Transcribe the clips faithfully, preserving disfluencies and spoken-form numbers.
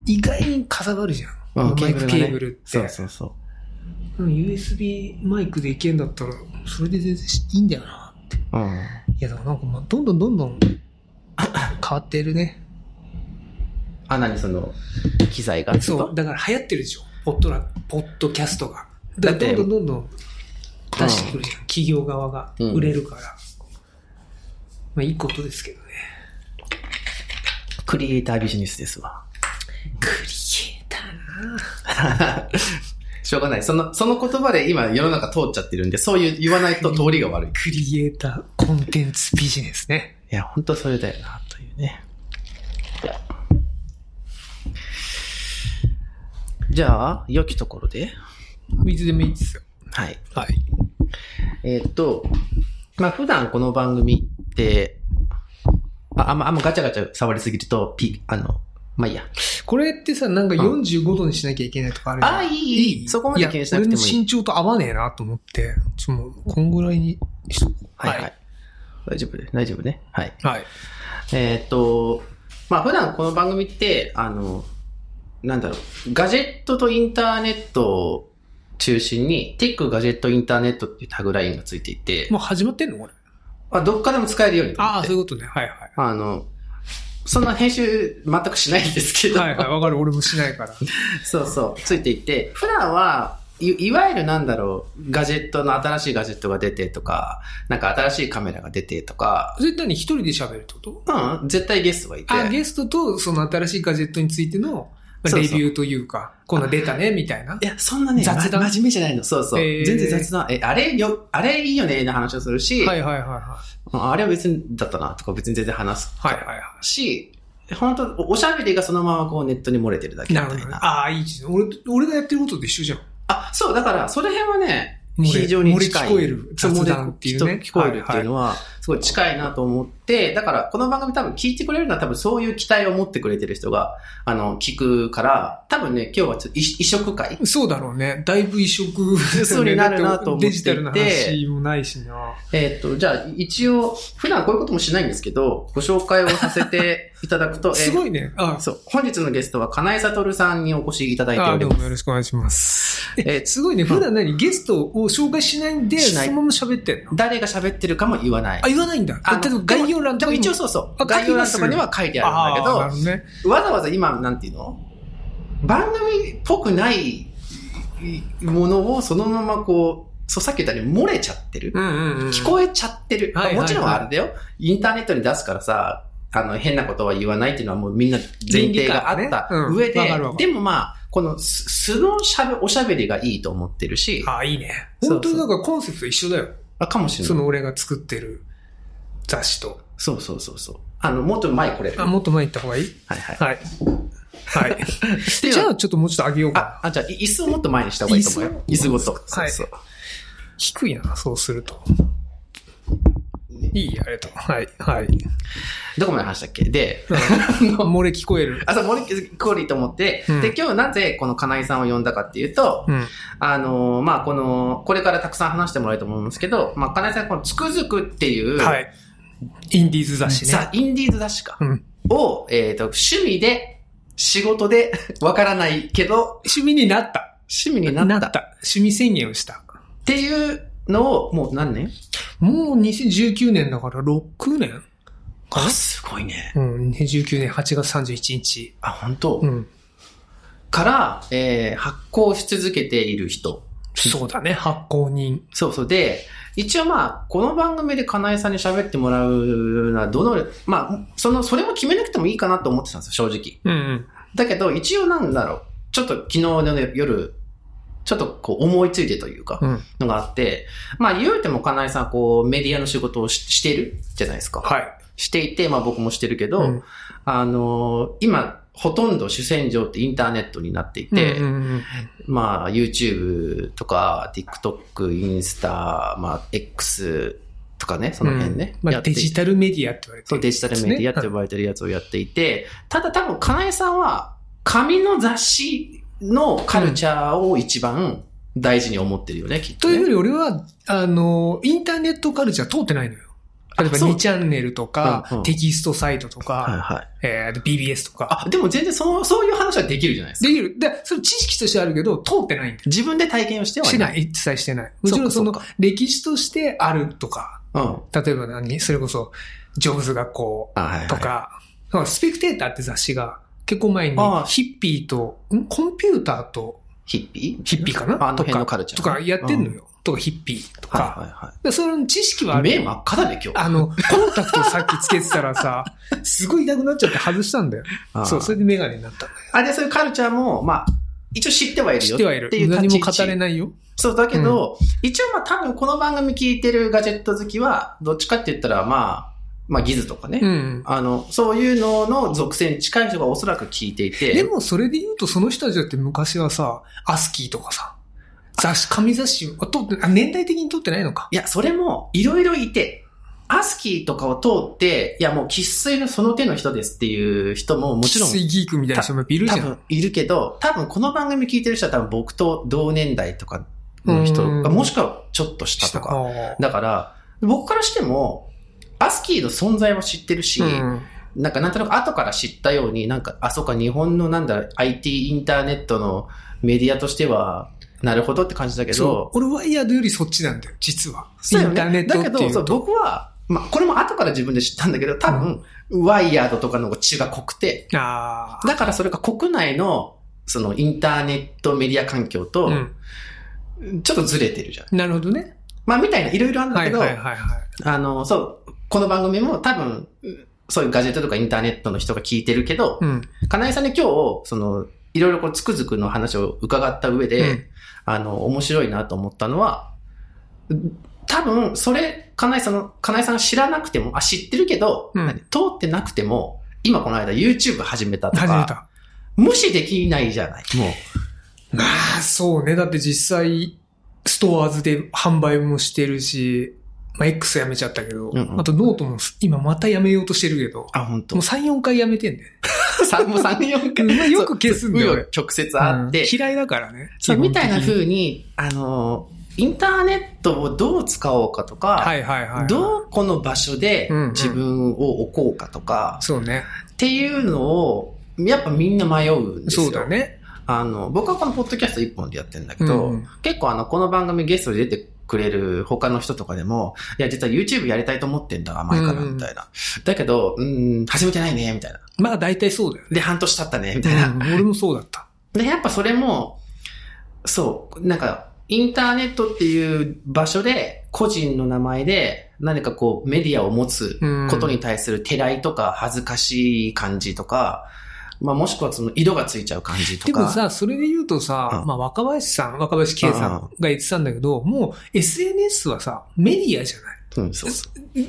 意外にかさばるじゃん。 うん、 マイクケーブルって。 そうそうそう。 ユーエスビー マイクでいけんだったら、それで全然いいんだよなって。うん。いや、だからなんかまあ、どんどんどんどん変わってるね。 あ、何その、機材がそう、だから流行ってるでしょ。ポッドラ、ポッドキャストが。だってどんどんどんどん出してくるじゃん。うん、企業側が売れるから。うん、まあいいことですけどね。 クリエイタービジネスですわ。 クリエイターなしょうがない。その、その言葉で今世の中通っちゃってるんで、そういう言わないと通りが悪い。 クリエイター、コンテンツビジネスね。 いや、本当それだよな、というね。じゃあ、良きところでいつでもいいですよ。 はい。 はい。 えー、っと、まあ、普段この番組って、あ、あんま、あんまガチャガチャ触りすぎると、ピ、あの、まあいいや。 これってさ、なんかよんじゅうごどにしなきゃいけないとかあるじゃん。 あ、いい、いい。そこまで気にしなくてもいい。 いや、俺の身長と合わねえなと思って、ちょ、もう、こんぐらいにしとこう。 はい、はい、はい。大丈夫で、大丈夫ね。はい。 はい。 えー、っと、まあ普段この番組って、あの、なんだろう、ガジェットとインターネットを中心に、テックガジェットインターネットっていうタグラインがついていて。 もう始まってんのこれ。 あ、どっかでも使えるように。 ああ、そういうことね。はいはい。 あの、そんな編集全くしないんですけど。 はいはい、わかる。俺もしないから。 そうそう、ついていて、普段はい、いわゆるなんだろう、ガジェットの新しいガジェットが出てとか、なんか新しいカメラが出てとか。 絶対に一人で喋るってこと？ うん、絶対ゲストがいて。 あ、ゲストとその新しいガジェットについての、レビューというか、こんな出たね、みたいな。 いや、そんなね、雑談。真面目じゃないの。そうそう。えー、全然雑談。え、あれよ、あれいいよね、の話をするし。 はいはいはいはい。 あれは別にだったな、とか別に全然話す。 はいはいはい。 し、本当おしゃべりがそのままこうネットに漏れてるだけみたいな。なるほどね。 ああ、いいですね。俺、俺がやってることと一緒じゃん。 あ、そう、だから、その辺はね、非常に近い。 漏れ聞こえる雑談っていうね。 聞こえるっていうのは、すごい近いなと思って、だからこの番組多分聞いてくれるのは多分そういう期待を持ってくれてる人が、あの、聞くから、多分ね、今日はちょっと異色会。 そうだろうね。だいぶ異色。 そうになるなと思っていて。 デジタルな話もないしな。 えっと、じゃあ一応、普段こういうこともしないんですけど、ご紹介をさせていただくと。 すごいね。 ああそう。本日のゲストは、金井悟さんにお越しいただいております。あ、 どうもよろしくお願いします。え、すごいね。普段何、うん、ゲストを紹介しないんで、そのまま喋ってんの？ 誰が喋ってるかも言わない。 あ、言わないんだ。あ、例えば概要欄とかでも一応そうそう。概要欄とかには書いてあるんだけど、 なるほどね、 わざわざ今、なんていうの？番組っぽくないものをそのままこう、そう、さっき言ったように漏れちゃってる。 うんうんうん、 聞こえちゃってる。 はいはいはい。 もちろんあれだよ。インターネットに出すからさ、あの、変なことは言わないっていうのはもうみんな前提があった上で、ねうん、でもまあ、この素のしゃべ、おしゃべりがいいと思ってるし。 ああ、いいね。本当にだからコンセプト一緒だよ。 あ、かもしれない。 その俺が作ってる雑誌と。 そうそうそうそう。あの、もっと前これ。 あ、もっと前行った方がいい？ はいはい。 はい。はい。じゃあちょっともうちょっと上げようか。 あ、あじゃあ椅子をもっと前にした方がいいと思うよ。椅子ごと。 はい。そうそう低いな、そうすると。いい、ありがとう。はい、はい。 どこまで話したっけで、 うん、漏れ聞こえる。 あ、そう、漏れ聞こえると思って、うん、で、今日なぜこの金井さんを呼んだかっていうと、うん、あの、まあ、この、これからたくさん話してもらえると思うんですけど、まあ、金井さんこのつくづくっていう、 はい。インディーズ雑誌ね。 ザ・インディーズ雑誌か。うん、を、えっと、趣味で、仕事で、わからないけど、 趣味になった。 趣味になった。 なった。趣味宣言をした。 っていうのを、もう何年？ もうにせんじゅうきゅうねんだからろくねんあ、すごいね。 うん、にせんじゅうきゅうねんはちがつさんじゅういちにち。 あ、本当？ うん。 から、えー、発行し続けている人。 そうだね、発行人。 そうそう。で、一応まあ、この番組で金井さんに喋ってもらうのは、どの、まあ、その、それも決めなくてもいいかなと思ってたんですよ、正直。 うんうん。 だけど、一応なんだろう。ちょっと昨日の夜、ちょっとこう思いついてというか、のがあって、うん、まあ言うても金井さんこうメディアの仕事を し, してるじゃないですか。 はい。 していて、まあ僕もしてるけど、うん、あの、今、ほとんど主戦場ってインターネットになっていて、 うんうんうん、 まあ YouTube とか TikTok、インスタ、まあ X とかね、その辺ね。 うん、まあデジタルメディアって言われてる、ね。 そう、デジタルメディアって呼ばれてるやつをやっていて、ただ多分金井さんは紙の雑誌のカルチャーを一番大事に思ってるよね、うん、きっと、ね。 というより俺は、あの、インターネットカルチャー通ってないのよ。 例えばにチャンネルとか、うんうん、テキストサイトとか、 はいはい、 えー、ビービーエス とか。 あ、でも全然その、そういう話はできるじゃないですか。 できる。で、それ知識としてあるけど、通ってないんだよ。 自分で体験をしてはない。 してない。一切してない。もちろんその、歴史としてあるとか、 うん、 例えば何それこそ、ジョブズ学校とか、はいはい、スペクテーターって雑誌が結構前にヒッピーと、んコンピューターと、 ヒッピーヒッピーかなあの辺のカルチャー。 とかやってんのよ。うん、とかヒッピーとか。 はいはいはい。 でその知識はある。 目真っ赤だね今日。 あの、コンタクトさっきつけてたらさ、すごい痛くなっちゃって外したんだよ。そう、それでメガネになったんだよ。 あ、で、そういうカルチャーも、まあ、一応知ってはいるよ。 知ってはいる。っていう何も語れないよ。 そう、だけど、うん、一応まあ多分この番組聞いてるガジェット好きは、どっちかって言ったらまあ、まあギズとかね、うん、あの、そういうのの属性に近い人がおそらく聞いていて。 でもそれで言うとその人たちだって昔はさ、アスキーとかさ、雑誌、紙雑誌を通って、あ、年代的に通ってないのか。 いや、それもいろいろいて、アスキーとかを通って、いやもう生粋のその手の人ですっていう人ももちろん。 生粋ギークみたいな人もいるじゃん。 多分いるけど、多分この番組聞いてる人は多分僕と同年代とかの人、もしくはちょっと下とか。だから、僕からしても、アスキーの存在は知ってるし、うん、なんかなんとなく後から知ったように、なんか、あ、そうか、日本のなんだ、アイティー インターネットのメディアとしては、なるほどって感じだけど。 俺ワイヤードよりそっちなんだよ、実は。 そうよね、 インターネットっていうと。 だけど、そう僕は、まあ、これも後から自分で知ったんだけど、多分、うん、ワイヤードとかの血が濃くて、 あだからそれが国内の、そのインターネットメディア環境と、うん、ちょっとずれてるじゃん。 なるほどね。 まあ、みたいな、いろいろあるんだけど、 はいはいはいはい、 あの、そう、この番組も多分、そういうガジェットとかインターネットの人が聞いてるけど、うん、金井さんに今日、その、いろいろこうつくづくの話を伺った上で、うん、あの、面白いなと思ったのは、多分、それ、金井さんの、金井さんが知らなくても、あ、知ってるけど、うん、通ってなくても、今この間 YouTube 始めたとか、 始めた。 無視できないじゃない、もう。まあ、そうね。だって実際、ストアーズで販売もしてるし、まあ、X やめちゃったけど、うんうん、あとノートも今またやめようとしてるけど、 あ、本当。 もうさん、よんかいやめてんだよ。 もうさん、よんかい。 まあ、よく消すんだよ。 直接あって、 うん。嫌いだからね。 そう、みたいな風に、あの、インターネットをどう使おうかとか、 はいはいはいはい、 どこの場所で自分を置こうかとか、 うんうん、そうね。 っていうのを、やっぱみんな迷うんですよ。 そうだね。 あの、僕はこのポッドキャスト一本でやってるんだけど、うん、結構あの、この番組ゲストで出てくれる他の人とかでも、いや、実は YouTube やりたいと思ってんだ、前から、みたいな。うん、だけど、うん、始めてないね、みたいな。 まあ大体そうだよね。 で、半年経ったね、みたいな、 うん。俺もそうだった。 で、やっぱそれも、そう、なんか、インターネットっていう場所で、個人の名前で、何かこう、メディアを持つことに対するてらいとか、恥ずかしい感じとか、まあもしくはその色がついちゃう感じとか。 でもさ、それで言うとさ、うん、まあ若林さん、若林圭さんが言ってたんだけど、うん、もう エスエヌエス はさ、メディアじゃない。 うん、そうそう。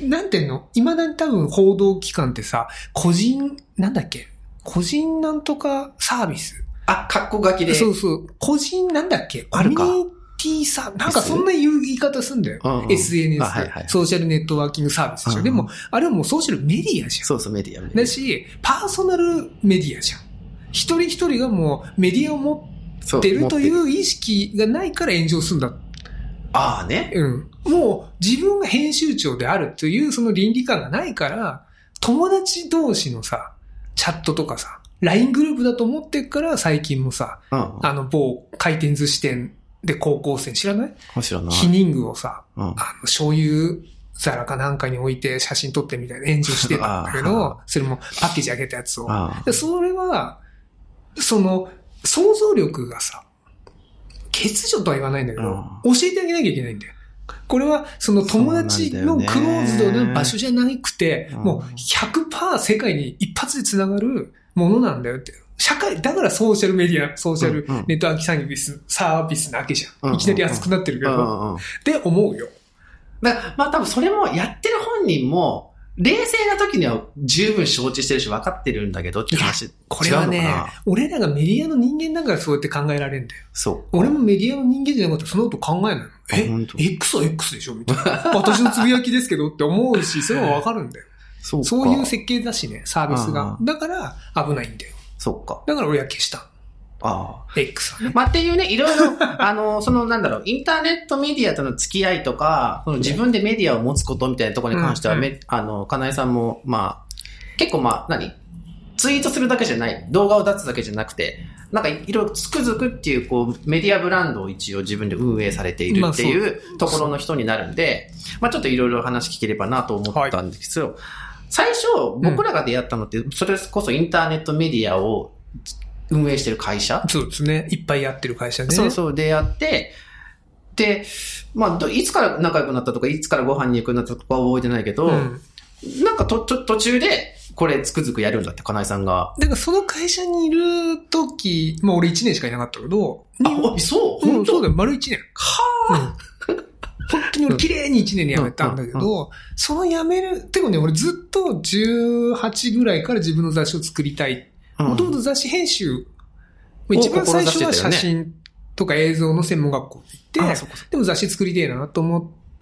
なんていうの？未だに多分報道機関ってさ、個人、なんだっけ？個人なんとかサービス。 あ、カッコ書きで。 そうそう。個人なんだっけ？ あるか。 コミュニティさ、なんかそんな言い方すんだよ。うんうん、エスエヌエス で、はいはい。ソーシャルネットワーキングサービスでしょ。うんうん、でも、あれはもうソーシャルメディアじゃん。 そうそう、メディア。 だし、パーソナルメディアじゃん。一人一人がもうメディアを持ってるという意識がないから炎上するんだ。 ああね。 うん。もう自分が編集長であるというその倫理観がないから、友達同士のさ、チャットとかさ、ライン グループだと思ってっから最近もさ、うん、あの某回転寿司店で高校生知らない？ 知らない。 避妊具をさ、うん、あの醤油皿かなんかに置いて写真撮ってみたいな炎上してたんだけど、それもパッケージ開けたやつを。でそれは、その、想像力がさ、欠如とは言わないんだけど、うん、教えてあげなきゃいけないんだよ。これは、その友達のクローズドな場所じゃなくて、もう ひゃくパーセント 世界に一発で繋がるものなんだよって。社会、だからソーシャルメディア、ソーシャルネットワークサービス、サービスなわけじゃん。いきなり熱くなってるけど。って思うよ。 だからまあ多分それもやってる本人も、冷静な時には十分承知してるし分かってるんだけどって話。 これはね、俺らがメディアの人間だからそうやって考えられるんだよ。 そう。 俺もメディアの人間じゃなかったらそのこと考えないの。え ?X は X でしょみたいな。私のつぶやきですけどって思うし、それは分かるんだよ。そうか。そういう設計だしね、サービスが。だから危ないんだよ。 そっか。 だから俺は消した。 ああ。X はね。 まあ、っていうね、いろいろ、あの、その、なんだろう、インターネットメディアとの付き合いとか、その自分でメディアを持つことみたいなところに関しては、うんうん、あの、かなえさんも、まあ、結構まあ、何ツイートするだけじゃない、動画を出すだけじゃなくて、なんかいろいろつくづくっていう、こう、メディアブランドを一応自分で運営されているっていうところの人になるんで、まあ、ちょっといろいろ話聞ければなと思ったんですよ。はい、最初、僕らが出会ったのって、それこそインターネットメディアを運営してる会社、 そうですね。いっぱいやってる会社ね。 そうそう、出会って、で、まあ、いつから仲良くなったとか、いつからご飯に行くようになったとかは覚えてないけど、うん、なんかと、と、途中で、これつくづくやるんだって、かなえさんが。 だからその会社にいる時、まあ俺いちねんしかいなかったけど、 あ、そううん、そうだよ、丸いちねん。はぁ、うん、本当に俺綺麗にいちねんで辞めたんだけど、うんうんうん、その辞める、てかね、俺ずっとじゅうはちぐらいから自分の雑誌を作りたい。もともと雑誌編集、一番最初は写真とか映像の専門学校に行って、でも雑誌作りたいなと思って、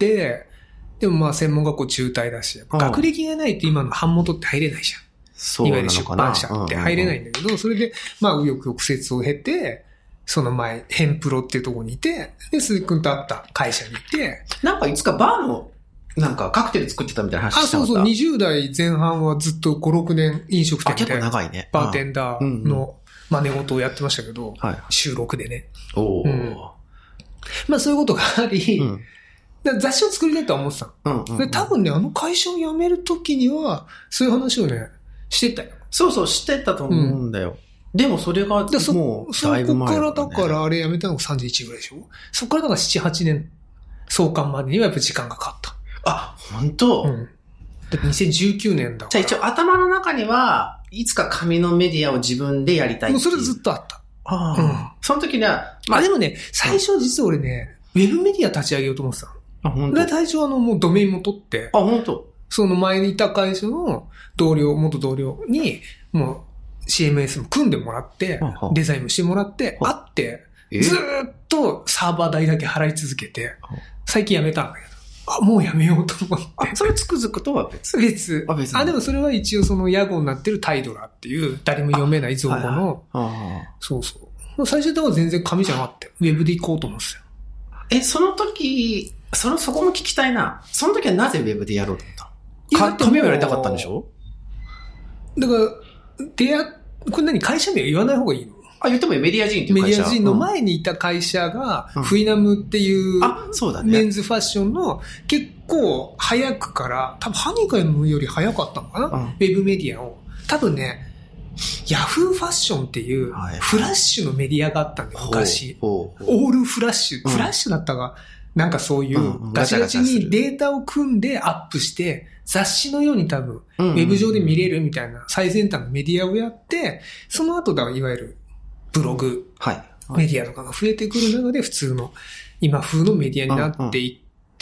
でもまあ専門学校中退だし、学歴がないと今の版元って入れないじゃん。 そうなのかな。 いわゆる出版社って入れないんだけど、それでまあ右翼曲折を経て、その前、ヘンプロっていうところにいて、で、鈴木くんと会った会社にいて。 なんかいつかバーの、なんかカクテル作ってたみたいな話してた。 あ、そうそう、にじゅう代前半はずっとご、ろくねん飲食店で。 あ、結構長いね。 バーテンダーの真似事をやってましたけど、はい、収録でね。 おー、うん。 まあそういうことがあり、うん、だ雑誌を作りたいとは思ってた、うんうんうん。で、多分ね、あの会社を辞めるときには、そういう話をね、してたよ。 そうそう、してたと思うんだよ。うん、でもそれが、もう、だいぶ前、ね。 そこからだからあれ辞めたのがさんじゅういちぐらいでしょ。そこからだからなな、はちねん、創刊までにはやっぱ時間がかかった。 あ、本当？ うん。だってにせんじゅうきゅうねんだから。 じゃあ一応頭の中には、いつか紙のメディアを自分でやりたいっていう。 もうそれずっとあった。 ああ。うん。その時には、 まあでもね、最初実は俺ね、ウェブメディア立ち上げようと思ってたの。 あ、本当。 で、最初あの、もうドメインも取って。 あ、本当。 その前にいた会社の同僚、元同僚に、もう シーエムエス も組んでもらって、デザインもしてもらって、会って、ずーっとサーバー代だけ払い続けて、最近辞めたんだけど。あ、もうやめようと思って。 あ、それつくづくとは別別。あ、別。あ、でもそれは一応その屋号になってるタイドラっていう誰も読めない造語の、はいはい、そうそう。最初では全然紙じゃなかったよ。ウェブで行こうと思ってたよ。 え、その時、その、そこも聞きたいな。その時はなぜウェブでやろうと思ったの？いや、紙をやりたかったんでしょ？ だから、出会、これ何会社名は言わない方がいいの？ あ、言ってもいい。メディア人っていう会社。 メディア人の前にいた会社が、うん、フイナムっていう、 あ、そうだね。 メンズファッションの結構早くから、多分ハニカムより早かったのかな、うん、ウェブメディアを。多分ね、ヤフーファッションっていうフラッシュのメディアがあったんだよ、昔。オールフラッシュ。フラッシュだったが、なんかそういうガチガチにデータを組んでアップして、雑誌のように多分、ウェブ上で見れるみたいな最先端のメディアをやって、その後だいわゆるブログ、 はい、 メディアとかが増えてくる中で普通の今風のメディアになっていって、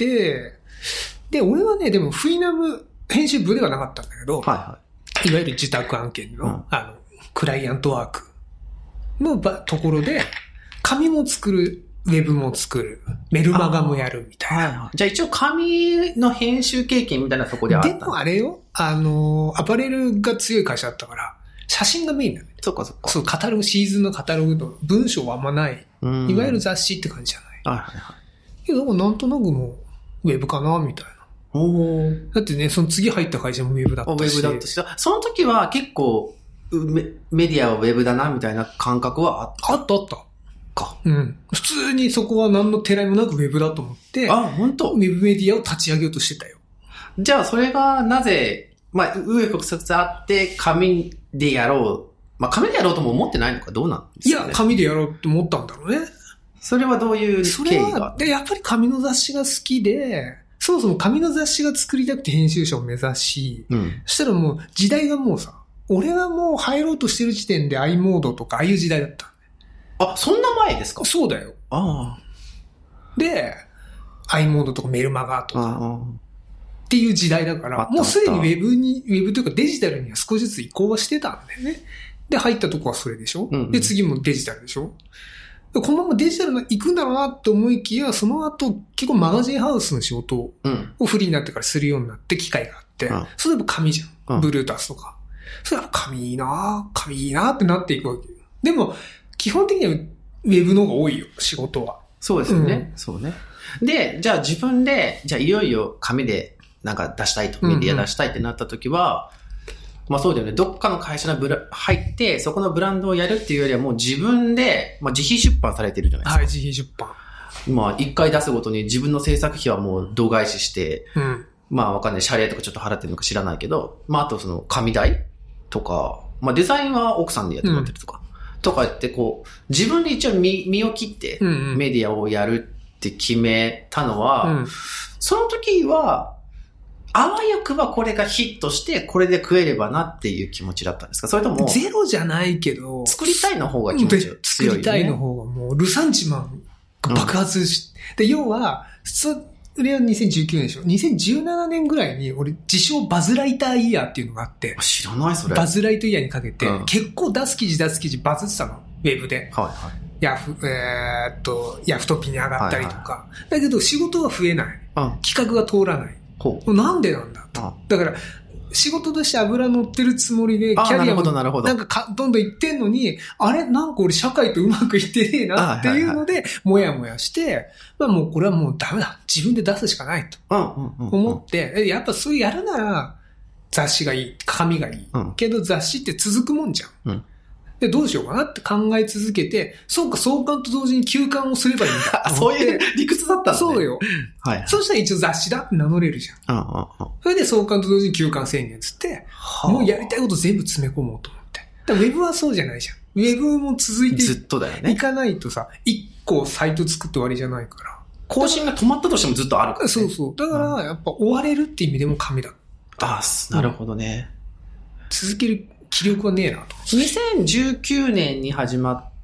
で、俺はね、でもフイナム編集部ではなかったんだけど、はいはい、いわゆる自宅案件の、うん、あの、クライアントワークのところで、紙も作る、ウェブも作る、メルマガもやるみたいな。はいはい、 じゃあ一応紙の編集経験みたいなところであった。 でもあれよ、あの、アパレルが強い会社だったから、写真がメインだね。 そっかそっか。 そう、カタログ、シーズンのカタログの文章はあんまない。いわゆる雑誌って感じじゃない。 はいはいはい。 けど、なんとなくもう、ウェブかな、みたいな。 おだってね、その次入った会社もウェブだったし。 ウェブだったし。その時は結構メ、メディアはウェブだな、みたいな感覚はあった。 あったあった。 か。 うん。普通にそこは何のてらいもなくウェブだと思って。 あ、本当。 ウェブメディアを立ち上げようとしてたよ。 じゃあ、それがなぜ、まあ、上曲折あって、紙でやろう。まあ、紙でやろうとも思ってないのかどうなんですかね。 いや、紙でやろうと思ったんだろうね。 それはどういう経緯が？ で、やっぱり紙の雑誌が好きで、そもそも紙の雑誌が作りたくて編集者を目指し、うん、そしたらもう時代がもうさ、俺がもう入ろうとしてる時点で i モードとかああいう時代だった。 あ、そんな前ですか？ そうだよ。 ああ。 で、i モードとかメルマガとかっていう時代だから、もうすでにウェブに、ウェブというかデジタルには少しずつ移行はしてたんだよね。で、入ったとこはそれでしょ、うんうん、で、次もデジタルでしょこのままデジタルに行くんだろうなって思いきや、その後結構マガジンハウスの仕事をフリーになってからするようになって機会があって、うん、それでも紙じゃん。うん、ブルータスとか。それは紙いいな紙いいなってなっていくわけよ。でも、 基本的にはウェブの方が多いよ、仕事は。 そうですよね。うん、そうね。で、じゃあ自分で、じゃあいよいよ紙でなんか出したいと、メディア出したいってなった時は、うんうん、まあそうだよね。どっかの会社のブラ入って、そこのブランドをやるっていうよりはもう自分で、まあ自費出版されてるじゃないですか。 はい、自費出版。 まあ一回出すごとに自分の制作費はもう度外視して、うん、まあわかんない。謝礼とかちょっと払ってるのか知らないけど、まああとその紙代とか、まあデザインは奥さんでやってもらってるとか、うん、とかってこう、自分で一応身、身を切ってメディアをやるって決めたのは、うんうん、その時は、あわよくばこれがヒットしてこれで食えればなっていう気持ちだったんですか？それともゼロじゃないけど作りたいの方が気持ち強い、ね、 作りたいの方がもうルサンチマンが爆発し、うん、で要はそれはにせんじゅうきゅうねんでしょ。にせんじゅうななねんぐらいに俺自称バズライターイヤーっていうのがあって、 知らないそれ。 バズライトイヤーにかけて、うん、結構出す記事出す記事バズってたの、ウェブで。はいはい。ヤフ、えー、っとヤフトピに上がったりとか、はいはい、だけど仕事は増えない、うん、企画が通らない。なんでなんだと。だから、仕事として油乗ってるつもりで、キャリアもなんかかどんどん行ってんのに、あれなんか俺社会とうまくいってねえなっていうので、もやもやして、まあもうこれはもうダメだ。自分で出すしかないと思って、やっぱそうやるなら雑誌がいい、紙がいい。けど雑誌って続くもんじゃん。で、どうしようかなって考え続けて、そうか、創刊と同時に休刊をすればいいんだ。 そういう理屈だったんだね。 そうよ。はい。そしたら一応雑誌だって名乗れるじゃん。うんうんうん。それで創刊と同時に休刊宣言つって、もうやりたいこと全部詰め込もうと思って。だからウェブはそうじゃないじゃん。ウェブも続いてずっとだよね。 いかないとさ、一個サイト作って終わりじゃないから。 更新が止まったとしてもずっとあるから、ね。 そうそう。だから、やっぱ終われるって意味でも紙だ。 ああ、なるほどね。 続ける気力はねえなと。 にせんじゅうきゅうねんに始まった、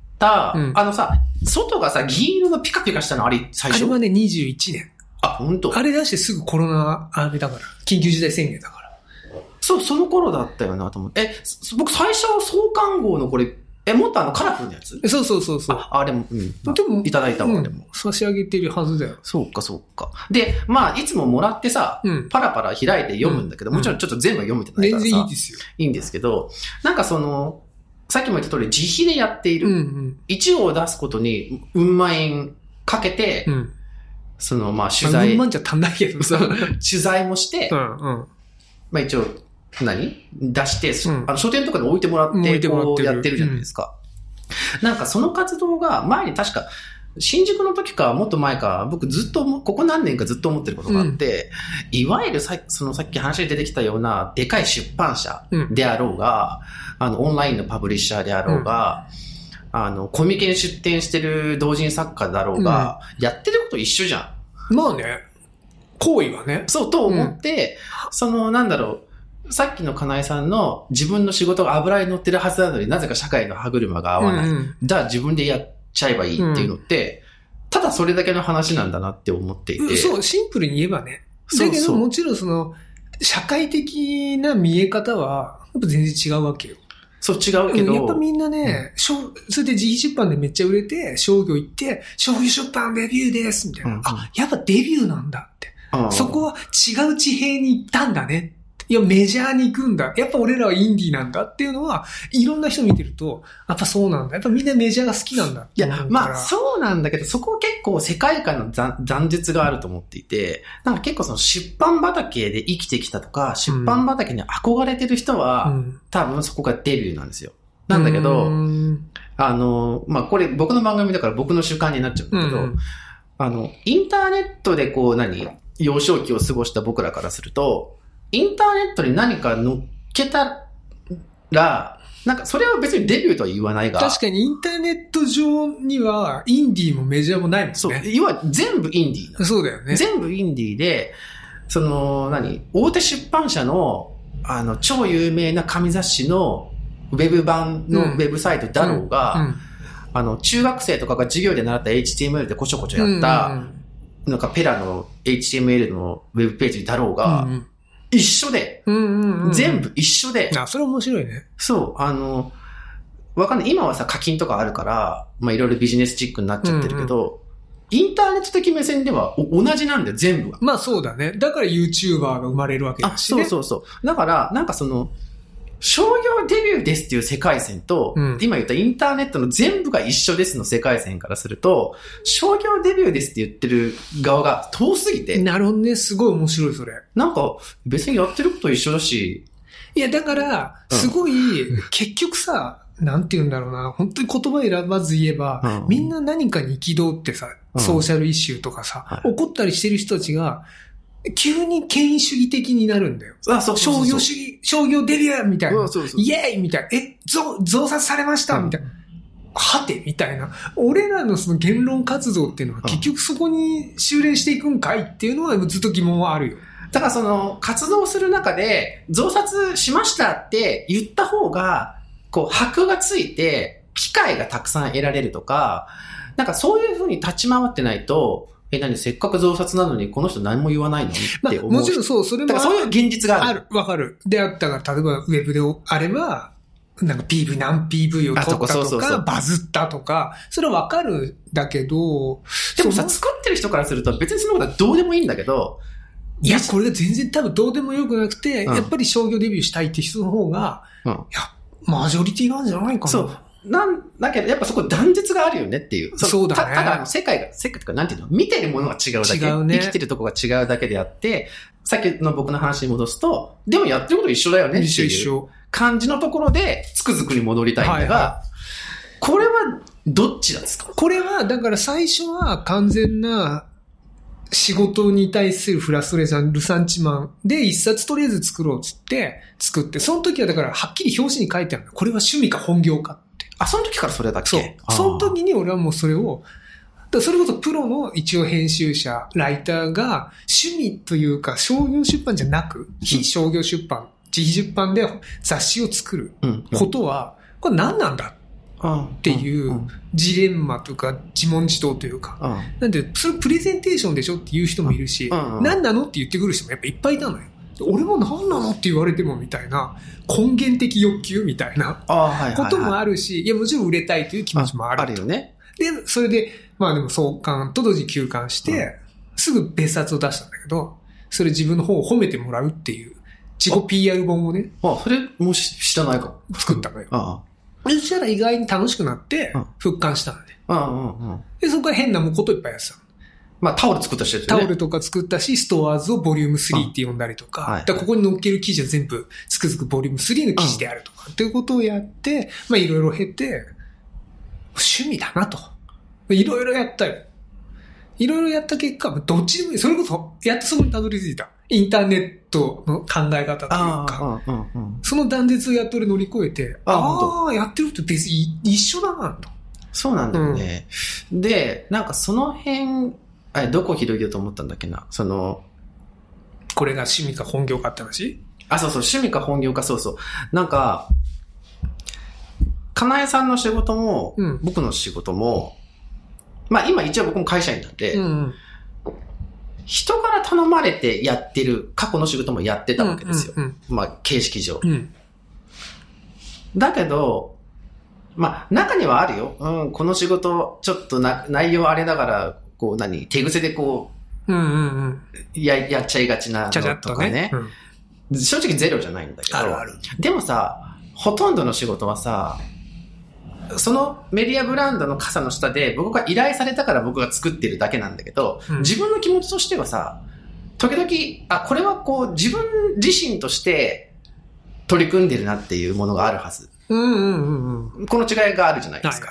うん、あのさ、外がさ、銀色のピカピカしたのあれ、最初。 あれはね、にじゅういちねん。 あ、本当。 あれ出してすぐコロナ、あれだから。緊急事態宣言だから。 そう、その頃だったよなと思って。え、僕最初創刊号のこれ、え、もっとあのカラフルなやつ？ そうそうそうそう。 あ、あれも、うん。でも、いただいたわ、でも、うん。 差し上げてるはずだよ。 そうか、そうか。で、まあ、いつももらってさ、うん、パラパラ開いて読むんだけど、うん、もちろんちょっと全部読めてないからさ。 全然いいですよ。 いいんですけど、なんかその、さっきも言った通り自費でやっている。うんうん、いち号を出すことに、うん万円かけて、うん、その、まあ、取材。 うん万じゃ足んないけどさ。 取材もして、うんうん、まあ一応、何出して、うん、あの書店とかで置いてもらって、こうやってるじゃないですか。うん、なんかその活動が前に確か新宿の時かもっと前か僕ずっとここ何年かずっと思ってることがあって、うん、いわゆるさそのさっき話に出てきたようなでかい出版社であろうが、うん、あのオンラインのパブリッシャーであろうが、うん、あのコミケに出展してる同人作家だろうが、うん、やってること一緒じゃん。まあね、行為はね。 そうと思って、うん、そのなんだろう。さっきの金井さんの自分の仕事が油に乗ってるはずなのになぜか社会の歯車が合わない。うんうん、じゃあ自分でやっちゃえばいいっていうのって、うん、ただそれだけの話なんだなって思っていて。 そう、シンプルに言えばね。だけどもちろんその、社会的な見え方は、やっぱ全然違うわけよ。 そう違うけど。 やっぱみんなね、うん、それで自費出版でめっちゃ売れて、商業行って、商業出版デビューですみたいな。うんうん、あ、やっぱデビューなんだって。そこは違う地平に行ったんだね。いや、メジャーに行くんだ。やっぱ俺らはインディーなんだっていうのは、いろんな人見てると、やっぱそうなんだ。やっぱみんなメジャーが好きなんだ。 いや、まあそうなんだけど、そこ結構世界観の残絶があると思っていて、なんか結構その出版畑で生きてきたとか、出版畑に憧れてる人は、うん、多分そこがデビューなんですよ。なんだけど、あの、まあこれ僕の番組だから僕の主観になっちゃうんだけど、うん、あの、インターネットでこう何、幼少期を過ごした僕らからすると、インターネットに何か乗っけたら、なんかそれは別にデビューとは言わないが。 確かにインターネット上にはインディーもメジャーもないもんね。 そう。いわゆる全部インディー。 そうだよね。 全部インディーで、その、何大手出版社の、あの、超有名な紙雑誌のウェブ版のウェブサイトだろうが、うんうんうん、あの、中学生とかが授業で習った エイチティーエムエル でこちょこちょやった、うんうんうん、なんかペラの エイチティーエムエル のウェブページだろうが、うんうん一緒で、うんうんうん、全部一緒で。 あ、それ面白いね。 そう、あの、わかんない。今はさ、課金とかあるから、まあいろいろビジネスチックになっちゃってるけど、うんうん、インターネット的目線では同じなんだよ、全部は。 まあそうだね。だから YouTuber が生まれるわけだしね。 あ、そうそうそう。だから、なんかその、 商業デビューですっていう世界線と、うん、今言ったインターネットの全部が一緒ですの世界線からすると、商業デビューですって言ってる側が遠すぎて。 なるほどね。すごい面白い、それ。 なんか、別にやってること一緒だし。 いや、だから、すごい、うん、結局さ、なんて言うんだろうな、本当に言葉選ばず言えば、うん、みんな何かに憤ってさ、ソーシャルイシューとかさ、うん、怒ったりしてる人たちが、急に権威主義的になるんだよ。 あ、そうそうそう。 商業主義、商業デビューみたいな。そうそうイエーイみたいな。え、増、増刷されました、うん、みたいな。はてみたいな。俺らのその言論活動っていうのは結局そこに修練していくんかいっていうのはずっと疑問はあるよ。 だからその活動する中で増刷しましたって言った方が、こう、箔がついて、機会がたくさん得られるとか、なんかそういう風に立ち回ってないと、え、何せっかく増刷なのにこの人何も言わないのって思う。 まあ、もちろんそう、それも。 だからそういう現実がある。 ある、わかる。であったが、例えばウェブであれば、なんか ピーブイ、何 ピーブイ を取ったとか、そうそうそうバズったとか、それはわかるんだけど、 でもさ、作ってる人からすると別にそのことはどうでもいいんだけど、 いや、これが全然多分どうでもよくなくて、うん、やっぱり商業デビューしたいって人の方が、うん、いや、マジョリティなんじゃないかな。 そう。なん、だけど、やっぱそこ断絶があるよねっていう。 そ, そうだね。 た, ただ、世界が、世界とかなんていうの見てるものが違うだけ。違うね。生きてるとこが違うだけであって、さっきの僕の話に戻すと、でもやってること一緒だよねっていう感じのところで、つくづくに戻りたいんだが、はいはい、これはどっちなんですか？ これは、だから最初は完全な、仕事に対するフラストレーション、ルサンチマンで一冊とりあえず作ろうっつって作って、その時はだからはっきり表紙に書いてあるの。これは趣味か本業かって。 あ、その時からそれだっけ？ そう。その時に俺はもうそれを、だそれこそプロの一応編集者、ライターが趣味というか商業出版じゃなく、非商業出版、自費出版で雑誌を作ることは、これ何なんだっていうジレンマというか自問自答というか、うん、なんでそれプレゼンテーションでしょっていう人もいるし、うんうん、何なのって言ってくる人もやっぱいっぱいいたのよ。俺も何なのって言われてもみたいな根源的欲求みたいなこともあるし、いやもちろん売れたいという気持ちもある。 あるよね。 でそれでまあでも創刊と同時に休刊して、うん、すぐ別冊を出したんだけど、それ自分の方を褒めてもらうっていう自己 ピーアール 本をね、 あそれも知らないか作ったのよ。 ああそしたら意外に楽しくなって、復刊したのね。 うんうんうん、 で、そこから変なこといっぱいやってたの。 まあタオル作ったしですよね。タオルとか作ったし、ストアーズをボリュームスリーって呼んだりとか、はい、だからここに載っける記事は全部、つくづくボリュームスリーの記事であるとか、っていうことをやって、まあいろいろ経て、趣味だなと。いろいろやったよ。いろいろやった結果、どっちでもいい。それこそ、やっとそこにたどり着いた。インターネットの考え方というか、うんうん、その断絶をやっと俺乗り越えて、ああ、やってると別に一緒だなと。 そうなんだよね。うん、で、なんかその辺、あれどこ広げようと思ったんだっけな。その、 これが趣味か本業かって話？ あ、そうそう、趣味か本業か、そうそう。なんか、かなえさんの仕事も、うん、僕の仕事も、まあ今一応僕も会社員なんで、うんうん人から頼まれてやってる過去の仕事もやってたわけですよ。うんうんうん、まあ、形式上、うん。だけど、まあ、中にはあるよ。うん、この仕事、ちょっとな内容あれだから、こう何、手癖でこう、うんうんうん、や、やっちゃいがちなのとかね。ちゃちゃっとね、うん。正直ゼロじゃないんだけど。 あるある。 でもさ、ほとんどの仕事はさ、そのメディアブランドの傘の下で僕が依頼されたから僕が作ってるだけなんだけど、うん、自分の気持ちとしてはさ、時々、あ、これはこう自分自身として取り組んでるなっていうものがあるはず。 うんうんうん、 この違いがあるじゃないですか。はい、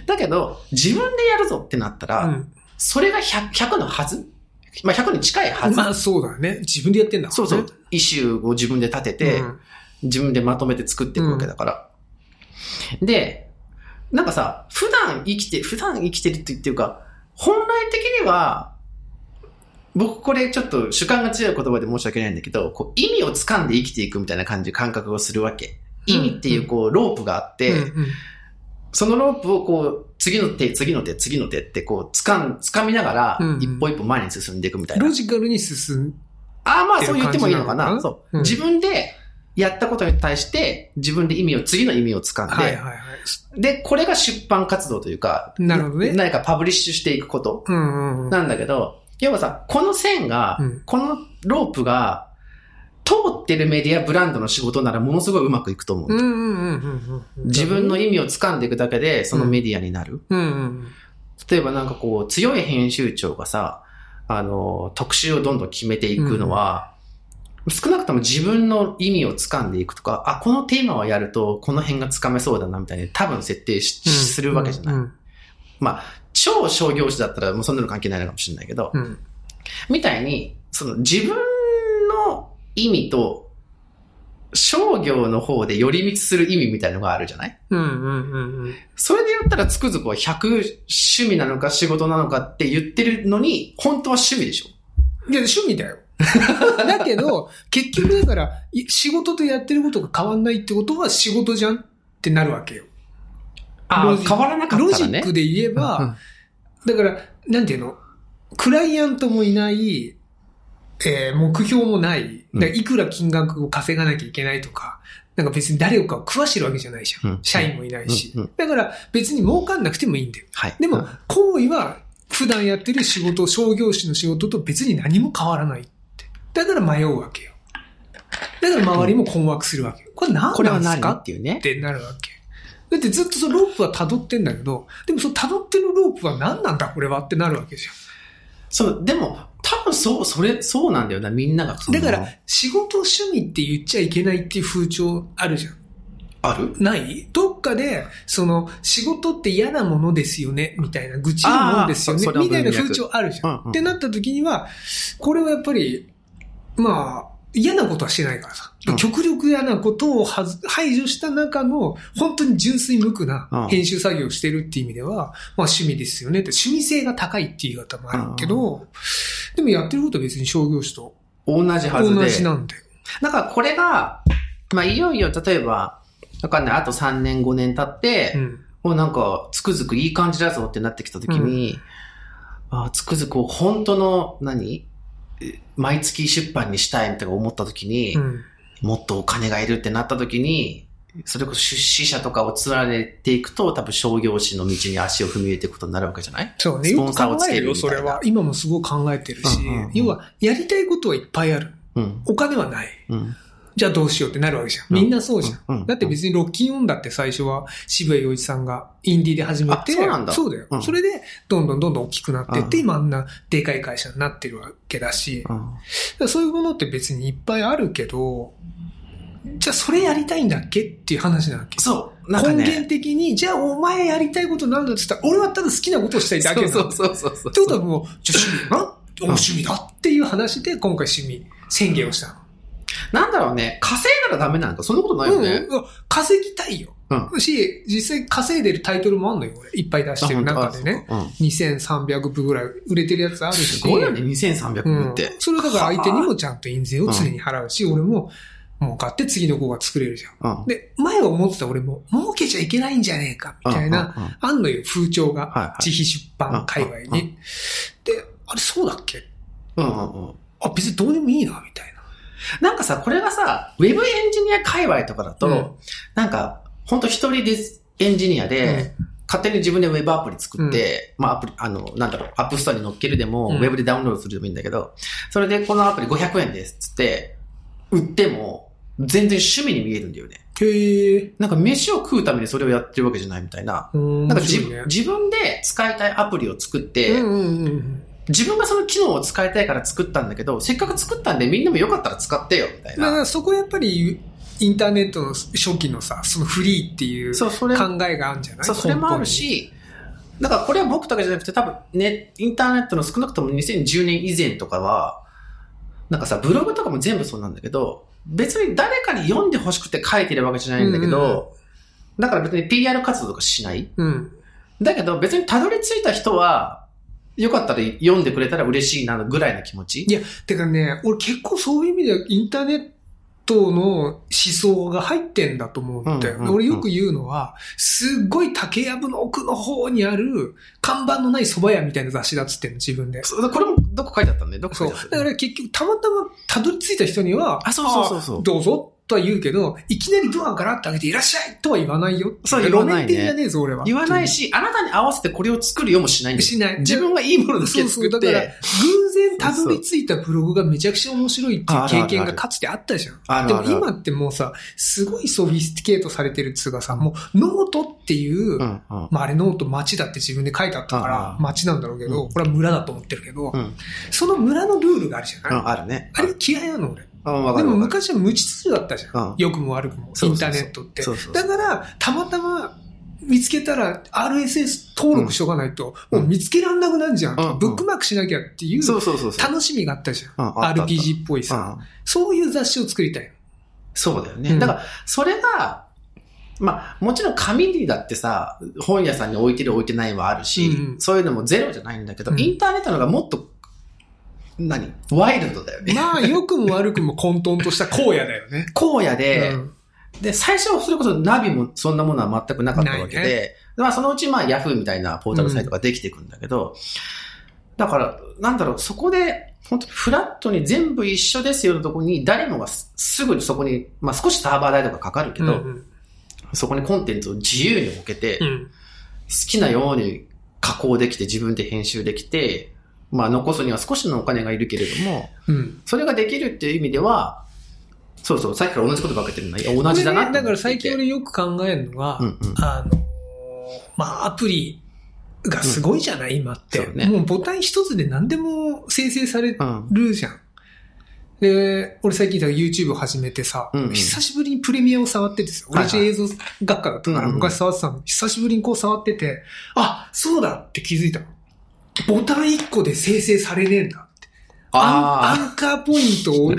だけど、自分でやるぞってなったら、うん、それが ひゃく, ひゃくのはずまあひゃくに近いはず。 まあそうだね。自分でやってんだもんね。 そうそう。イシューを自分で立てて、うん、自分でまとめて作っていくわけだから。うん、で、なんかさ、普段生きて、普段生きてるって言ってるか、本来的には、僕これちょっと主観が強い言葉で申し訳ないんだけど、こう意味を掴んで生きていくみたいな感じ、感覚をするわけ。意味っていうこうロープがあって、うんうん、そのロープをこう、次の手、次の手、次の手ってこう、掴ん、掴みながら、一歩一歩前に進んでいくみたいな。 ロジカルに進んで。 ああ、まあそう言ってもいいのかな。そう、うん。自分でやったことに対して、自分で意味を、次の意味を掴んで、はいはいはい、で、これが出版活動というか、 なるほどね。 何かパブリッシュしていくことなんだけど、うんうんうん、要はさ、この線が、うん、このロープが、 通ってるメディアブランドの仕事ならものすごいうまくいくと思う。自分の意味を掴んでいくだけでそのメディアになる。うんうんうん、例えばなんかこう強い編集長がさ、あの、特集をどんどん決めていくのは、うん、少なくとも自分の意味を掴んでいくとか、あ、このテーマをやるとこの辺が掴めそうだなみたいに多分設定 し,、うん、するわけじゃない。うんうん、まあ、超商業誌だったらもうそんなの関係ないのかもしれないけど、うん、みたいに、その自分の意味と商業の方で寄り道する意味みたいなのがあるじゃない、うんうんうんうん、それで言ったらつくづくはひゃく趣味なのか仕事なのかって言ってるのに、本当は趣味でしょ？ いや、趣味だよ。だけど、結局だから、仕事とやってることが変わんないってことは仕事じゃんってなるわけよ。 ああ、変わらなかったらね。 ロジックで言えば、だから、なんていうの、クライアントもいない、えー、目標もない、だからいくら金額を稼がなきゃいけないとか、なんか別に誰かを食わしてるわけじゃないじゃん。うん、社員もいないし、うんうん。だから別に儲かんなくてもいいんだよ。はい、でも、行為は普段やってる仕事、商業誌の仕事と別に何も変わらないって。だから迷うわけよ。だから周りも困惑するわけよ。これ何なんですかっていうね。ってなるわけ。だってずっとそのロープは辿ってんだけど、でもその辿ってるロープは何なんだこれはってなるわけですよ。 そう、でも、多分そう、それ、そうなんだよな、みんなが。 だから、仕事趣味って言っちゃいけないっていう風潮あるじゃん。 ある？ ないどっかで、その、仕事って嫌なものですよね、みたいな、愚痴のものですよね、みたいな風潮あるじゃん。うんうん、ってなった時には、これはやっぱり、まあ、嫌なことはしてないからさ。うん、極力嫌なことをはず排除した中の、本当に純粋無垢な編集作業をしてるっていう意味では、うん、まあ趣味ですよねって、趣味性が高いっていう言い方もあるけど、うん、でもやってることは別に商業誌と同じはずで。 同じなんだよ。 だからこれが、まあいよいよ例えば、わかんない、あとさんねんごねん経って、うん、もうなんかつくづくいい感じだぞってなってきたときに、うん、あつくづく本当の何毎月出版にしたいみたいな思ったときに、うん、もっとお金がいるってなったときに、それこそ出資者とかを連ねていくと、多分商業誌の道に足を踏み入れていくことになるわけじゃない？ そうね。スポンサーをつけるみたいな。よく考えるよ、それは。今もすごく考えてるし、うんうんうん、要は、やりたいことはいっぱいある。うん、お金はない。うん、じゃあどうしようってなるわけじゃん。みんなそうじゃん。うんうん、だって別にロッキンオンだって最初は渋谷陽一さんがインディーで始めて、 そうなんだ。 そうだよ。うん、それでどんどんどんどん大きくなっていって、今あんなでかい会社になってるわけだし、うん、そういうものって別にいっぱいあるけど、じゃあそれやりたいんだっけっていう話なわけ。 そう。なんかね、 根源的に、じゃあお前やりたいことなんだって言ったら、俺はただ好きなことをしたいだけなんだ。 そうそうそうそう。 ってことはもう、じゃあ趣味だな、趣味だっていう話で今回趣味宣言をしたの。 なんだろうね、稼いだらダメなんかそんなことないよね。 うん、稼ぎたいよ。うん。し、実際稼いでるタイトルもあんのよ、俺。いっぱい出してる中でね。うん、にせんさんびゃくぶぐらい売れてるやつあるし。 すごいよね、にせんさんびゃくぶって、 うん。それだから相手にもちゃんと印税を常に払うし、うん、俺も儲かって次の子が作れるじゃん。うん、で、前は思ってた俺も、儲けちゃいけないんじゃねえか、みたいな、うんうんうん、あんのよ、風潮が。はいはい、自費出版界隈に、うんうんうん。で、あれそうだっけ、うんうんうん、あ、別にどうでもいいな、みたいな。 なんかさ、これがさ、ウェブエンジニア界隈とかだと、うん、なんか、ほんと一人でエンジニアで、うん、勝手に自分でウェブアプリ作って、うん、まあアプリ、あの、なんだろう、アップストアに乗っけるでも、うん、ウェブでダウンロードするでもいいんだけど、それでこのアプリごひゃくえんですっつって、売っても、全然趣味に見えるんだよね。 へー。 なんか飯を食うためにそれをやってるわけじゃないみたいな。なんか自分、ね、自分で使いたいアプリを作って、うんうんうん、自分がその機能を使いたいから作ったんだけど、せっかく作ったんでみんなもよかったら使ってよみたいな。 だからそこやっぱりインターネットの初期のさ、そのフリーっていう考えがあるんじゃない？ そう、それもあるし、だからこれは僕だけじゃなくて多分ね、インターネットの少なくともにせんじゅうねん以前とかは、なんかさ、ブログとかも全部そうなんだけど、別に誰かに読んで欲しくて書いてるわけじゃないんだけど、うんうん、だから別に ピーアール 活動とかしない、うん、だけど別にたどり着いた人はよかったら読んでくれたら嬉しいなぐらいの気持ち。 いや、てかね、俺結構そういう意味ではインターネットの思想が入ってんだと思うんだよ、うんうんうん。俺よく言うのは、すっごい竹やぶの奥の方にある看板のない蕎麦屋みたいな雑誌だっつってんの、自分で。 これもどこ書いてあったんだよ、どこ書いてあった。 そう。だから結局たまたまたどり着いた人には、 あ、そうそうそうそう。 どうぞとは言うけど、いきなりドアからって開けていらっしゃいとは言わないよ。 そう、言わないね。 路面店じゃねえぞ、俺は。 言わないし、あなたに合わせてこれを作るよもしないんだよ。 しない。 自分がいいものだけ作って。そうそう、だから、 偶然たどり着いたブログがめちゃくちゃ面白いっていう経験がかつてあったじゃん。あるあるある。でも今ってもうさ、すごいソフィスティケートされてるっつうかさ、もうノートっていう、うんうん、まああれノート町だって自分で書いてあったから町なんだろうけど、うん、これは村だと思ってるけど、うん、その村のルールがあるじゃない、うん、あるね。あれ嫌いなの俺。でも昔は無秩序だったじゃん。良くも悪くも。インターネットって。だから、たまたま見つけたら アールエスエス 登録しとかないと、もう見つけらんなくなるじゃん。ブックマークしなきゃっていう楽しみがあったじゃん。アールピージー っぽいさ。そういう雑誌を作りたい。 そうだよね。だから、それが、まあ、もちろん紙だってさ、本屋さんに置いてる置いてないはあるし、そういうのもゼロじゃないんだけど、インターネットの方がもっと何ワイルドだよね。 まあ、良くも悪くも混沌とした荒野だよね。 荒野で、うん、で、最初はそれこそナビもそんなものは全くなかったわけで、ね、まあそのうちまあ Yahoo みたいなポータルサイトができていくんだけど、うん、だから、なんだろう、そこで、本当にフラットに全部一緒ですよのところに、誰もがすぐにそこに、まあ少しサーバー代とかかかるけど、うんうん、そこにコンテンツを自由に置けて、うん、好きなように加工できて自分で編集できて、まあ残すには少しのお金がいるけれども、うん、それができるっていう意味では、そうそう、さっきから同じことばっかり言ってるの。同じだなって、 ね。だから最近俺よく考えるのは、うんうん、あの、まあアプリがすごいじゃない、うん、今って、ね。もうボタン一つで何でも生成されるじゃん。うん、で、俺最近 YouTube 始めてさ、うんうん、久しぶりにプレミアを触っててさ、俺一映像学科だったから昔触ってたの、うんうん、久しぶりにこう触ってて、あ、そうだって気づいたの。ボタン一個で生成されねえんだって。アン、アンカーポイントを打って、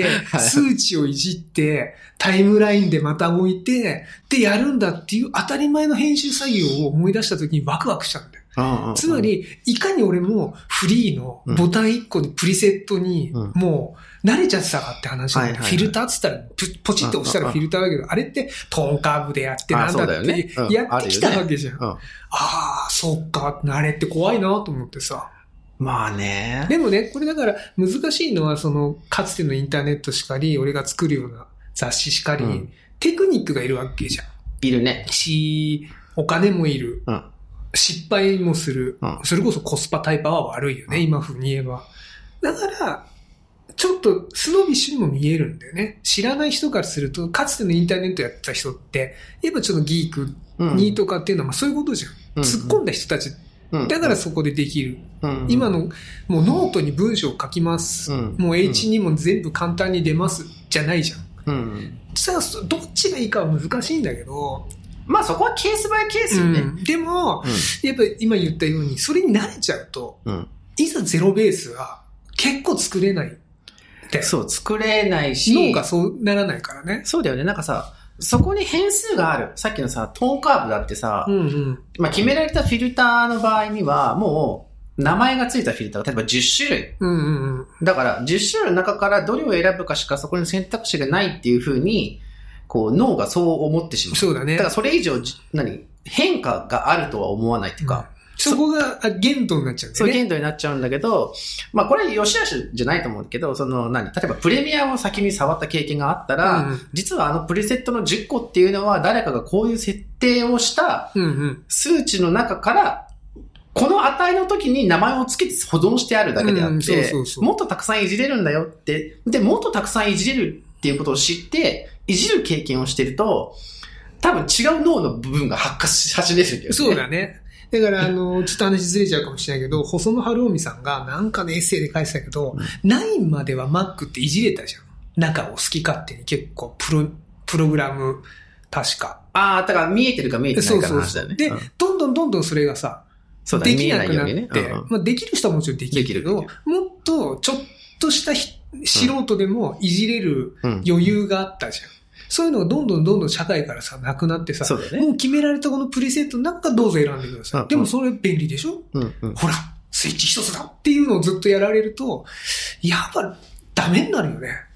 数値をいじって、タイムラインでまた置いて、でやるんだっていう当たり前の編集作業を思い出した時にワクワクしたんだよ。つまり、いかに俺もフリーのボタン一個でプリセットに、もう慣れちゃってたかって話なんだよ。フィルターっつったら、ポチッと押したらフィルターだけど、あれってトーンカーブでやってなんだってやってきたわけじゃん。ああ、そっか、あれって怖いなと思ってさ。 まあね。 でもね、これだから難しいのは、その、かつてのインターネットしかり、俺が作るような雑誌しかり、うん、テクニックがいるわけじゃん。 いるね。 し、お金もいる。うん、失敗もする、うん。それこそコスパタイパーは悪いよね、うん、今風に言えば。だから、ちょっとスノビッシュにも見えるんだよね。知らない人からすると、かつてのインターネットやってた人って、やっぱちょっとギークにとかっていうのは、まあそういうことじゃん。うん、突っ込んだ人たち。だからそこでできる。うんうん、今の、もうノートに文章を書きます。うん、もう エイチツー も全部簡単に出ます。じゃないじゃん。うん、さあ、どっちがいいかは難しいんだけど。 まあそこはケースバイケースよね。うん、 でも、うん、やっぱり今言ったように、それに慣れちゃうと、うん、いざゼロベースは結構作れない。 そう、作れないし。 脳がそうならないからね。 そうだよね。なんかさ、そこに変数がある。さっきのさ、トーンカーブだってさ、うんうん、まあ決められたフィルターの場合には、もう名前がついたフィルターが例えばじゅっしゅるい。うんうんうん、だからじゅっしゅるいの中からどれを選ぶかしかそこに選択肢がないっていう風に、こう脳がそう思ってしまう。 そうだね。 だからそれ以上、何変化があるとは思わないっていうか、うん、 そこが限度になっちゃうんだよね。 そう、限度になっちゃうんだけど、まあこれ良し悪しじゃないと思うけど、その何、例えばプレミアを先に触った経験があったら、うん、実はあのプリセットのじゅっこっていうのは誰かがこういう設定をした数値の中から、この値の時に名前を付けて保存してあるだけであって、もっとたくさんいじれるんだよって、で、もっとたくさんいじれるっていうことを知って、いじる経験をしてると、多分違う脳の部分が発火し始めるんだよね。 そうだね。だから、あの、ちょっと話ずれちゃうかもしれないけど、細野晴臣さんがなんかのエッセイで書いてたけど、うん、ナインまでは Mac っていじれたじゃん。中を好き勝手に結構プロ、プログラム、確か。 ああ、だから見えてるか見えてないかの話だよね。 そうそうそう。で、うん、どんどんどんどんそれがさ、そうだね、できなくなって、ねうんうん、まあ、できる人はもちろんできるけど、もっとちょっとした素人でもいじれる余裕があったじゃん。うんうん、そういうのがどんどんどんどん社会からさ、なくなってさ、そうだね、もう決められたこのプリセットなんかどうぞ選んでください。うんうん、でもそれ便利でしょ、うんうん、ほら、スイッチ一つだっていうのをずっとやられると、やっぱダメになるよね。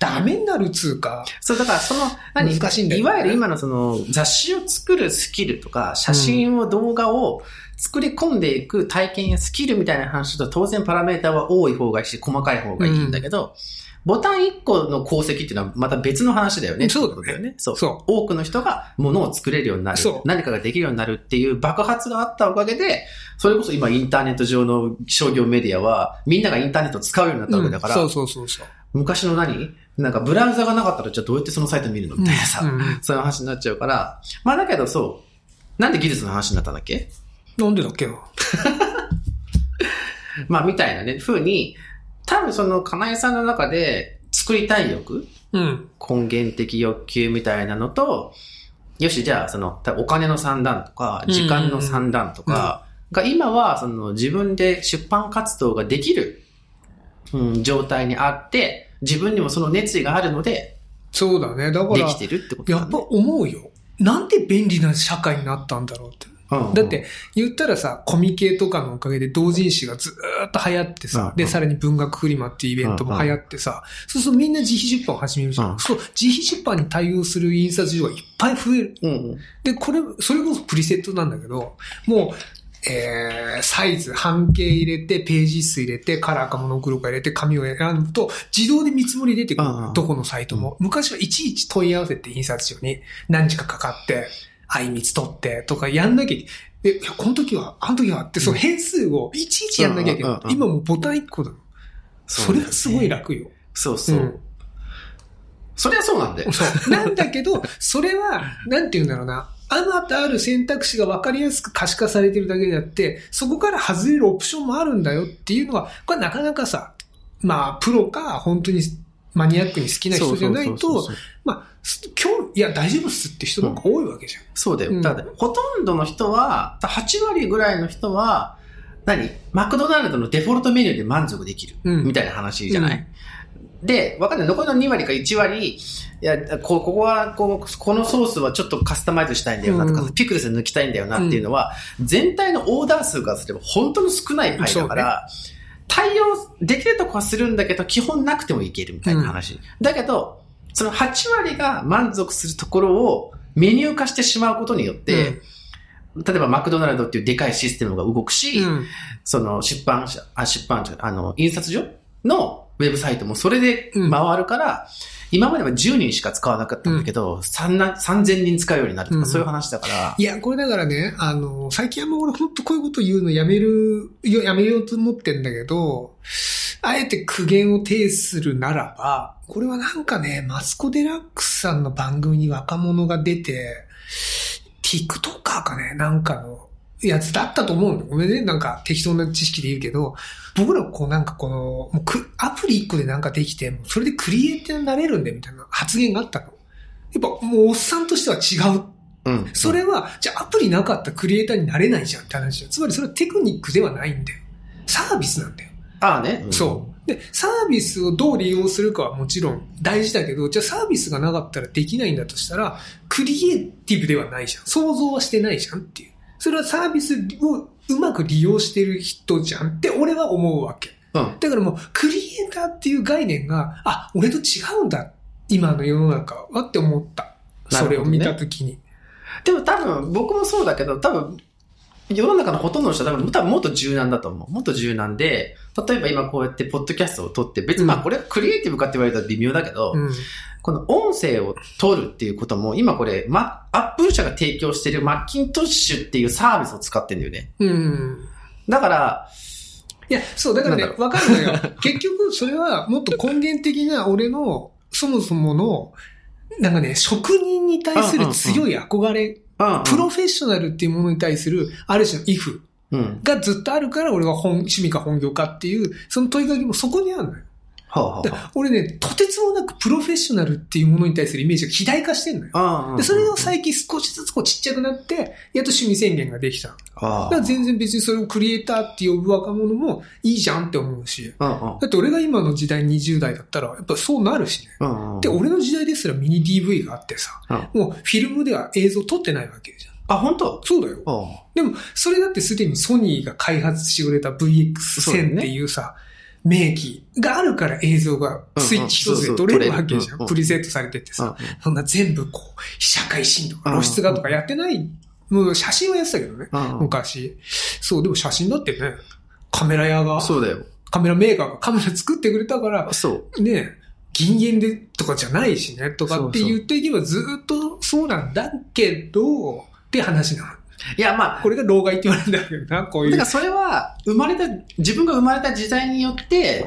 ダメになるつうか。 そう、だからその、何難しいんだよね。 いわゆる今のその雑誌を作るスキルとか、写真を動画を作り込んでいく体験やスキルみたいな話だと当然パラメータは多い方がいいし、細かい方がいいんだけど、うん、ボタンいっこの功績っていうのはまた別の話だよね。 そうだよね。 そう。そう。多くの人が物を作れるようになる。何かができるようになるっていう爆発があったおかげで、それこそ今インターネット上の商業メディアはみんながインターネットを使うようになったわけだから。 うん、そうそうそうそう。 昔の何なんかブラウザがなかったらじゃあどうやってそのサイト見るのみたいなさ、うんうん、そういう話になっちゃうから。まあだけどそう。なんで技術の話になったんだっけ？ なんでだっけな。 まあみたいなね、風に、多分その金井さんの中で作りたい欲、 うん、 根源的欲求みたいなのと、よし、じゃあそのお金の算段とか、時間の算段とかが今はその自分で出版活動ができる、うん、状態にあって、自分にもその熱意があるので、 そうだね。だから、 できてるってことだね。 やっぱ思うよ。なんで便利な社会になったんだろうって。うんうん、だって、言ったらさ、コミケとかのおかげで同人誌がずーっと流行ってさ、うんうん、で、さらに文学フリマっていうイベントも流行ってさ、うんうん、そうするとみんな自費出版を始めるじゃん。うん、そう、自費出版に対応する印刷所がいっぱい増える。 うんうん、 で、これ、それこそプリセットなんだけど、もう、えー、サイズ、半径入れて、ページ数入れて、カラーかモノクロか入れて、紙を選ぶと、自動で見積もり出てくる。うんうん、どこのサイトも。昔はいちいち問い合わせて印刷所に何時間かかって、相密取ってとかやんなきゃいけない。え、いや、この時は、あの時はって、その変数をいちいちやんなきゃいけない。うんうんうん、今もうボタンいっこだ。それはすごい楽よ。 そうそう。うん、そりゃそうなんだよ。 そう。なんだけど、それは、なんて言うんだろうな。あまたある選択肢が分かりやすく可視化されてるだけであって、そこから外れるオプションもあるんだよっていうのは、これなかなかさ、まあ、プロか、本当にマニアックに好きな人じゃないと、まあ、今日、いや、大丈夫っすって人の方が多いわけじゃん。うん、 そうだよ。ただ、ほとんどの人は、はち割ぐらいの人は、何マクドナルドのデフォルトメニューで満足できる。うん、みたいな話じゃない、うん、で、わかんない。残りのに割かいち割、いや、こ、ここはこう、このソースはちょっとカスタマイズしたいんだよなとか、うん、ピクルス抜きたいんだよなっていうのは、うん、全体のオーダー数からすれば本当に少ないパイだから、ね、対応できるとこはするんだけど、基本なくてもいけるみたいな話。うん、だけど、そのはち割が満足するところをメニュー化してしまうことによって、うん、例えばマクドナルドっていうでかいシステムが動くし、うん、その出版社、あ、出版社、あの、印刷所のウェブサイトもそれで回るから、うん、今まではじゅうにんしか使わなかったんだけど、うん、さんぜんにん使うようになるとか、うん、そういう話だから。 いや、これだからね、あの、最近はもう俺ほんとこういうこと言うのやめる、やめようと思ってんだけど、あえて苦言を呈するならば、これはなんかね、マツコデラックスさんの番組に若者が出て、TikToker かね、なんかのやつだったと思うんだ。ごめんね、なんか適当な知識で言うけど、僕らこうなんかこの、もうアプリいっこでなんかできて、それでクリエイターになれるんだよみたいな発言があったの。やっぱもうおっさんとしては違う。うん。それは、じゃあアプリなかったらクリエイターになれないじゃんって話だ。つまりそれはテクニックではないんだよ。サービスなんだよ。 ああね。 うん、そう。で、サービスをどう利用するかはもちろん大事だけど、じゃあサービスがなかったらできないんだとしたら、クリエイティブではないじゃん。想像はしてないじゃんっていう。それはサービスをうまく利用してる人じゃんって俺は思うわけ。うん。だからもう、クリエイターっていう概念が、あ、俺と違うんだ。今の世の中はって思った。それを見たときに、ね。 でも多分、僕もそうだけど、多分、世の中のほとんどの人は多分、多分もっと柔軟だと思う。もっと柔軟で、例えば今こうやってポッドキャストを撮って、別に、うん、まあこれクリエイティブかって言われたら微妙だけど、うん、この音声を撮るっていうことも、今これ、ま、アップル社が提供しているマッキントッシュっていうサービスを使ってんだよね。 うん。 だから、 いや、そう、だからね、わかるのよ。結局、それはもっと根源的な俺の、そもそもの、なんかね、職人に対する強い憧れ、うんうん、プロフェッショナルっていうものに対する、ある種のイフがずっとあるから、俺は本趣味か本業かっていう、その問いかけもそこにあるのよ。 はあはあ、 俺ね、とてつもなくプロフェッショナルっていうものに対するイメージが肥大化してんのよ。 ああでそれを最近少しずつこうちっちゃくなって、やっと趣味宣言ができた。ああだから全然別にそれをクリエイターって呼ぶ若者もいいじゃんって思うし。 ああだって俺が今の時代にじゅう代だったら、やっぱそうなるしね。 ああで、俺の時代ですらミニ ディーブイ があってさ、 ああもうフィルムでは映像撮ってないわけじゃん。 あ、本当？ そうだよ。 ああでも、それだってすでにソニーが開発してくれた ブイエックスせん っていうさ、 明記があるから映像がスイッチ一つで撮れるわけじゃん。プリセットされててさ、そんな全部こう、被写界深とか露出がとかやってない、もう写真はやってたけどね、昔。そう、でも写真だってね、カメラ屋が、 そうだよ。 カメラメーカーがカメラ作ってくれたから、 そう。 ね、銀元でとかじゃないしね、とかって言っていけばずっとそうなんだけど、って話なの。 いや、まあ。 これが老害って言われるんだけどな、こういう。 だからそれは、生まれた、自分が生まれた時代によって、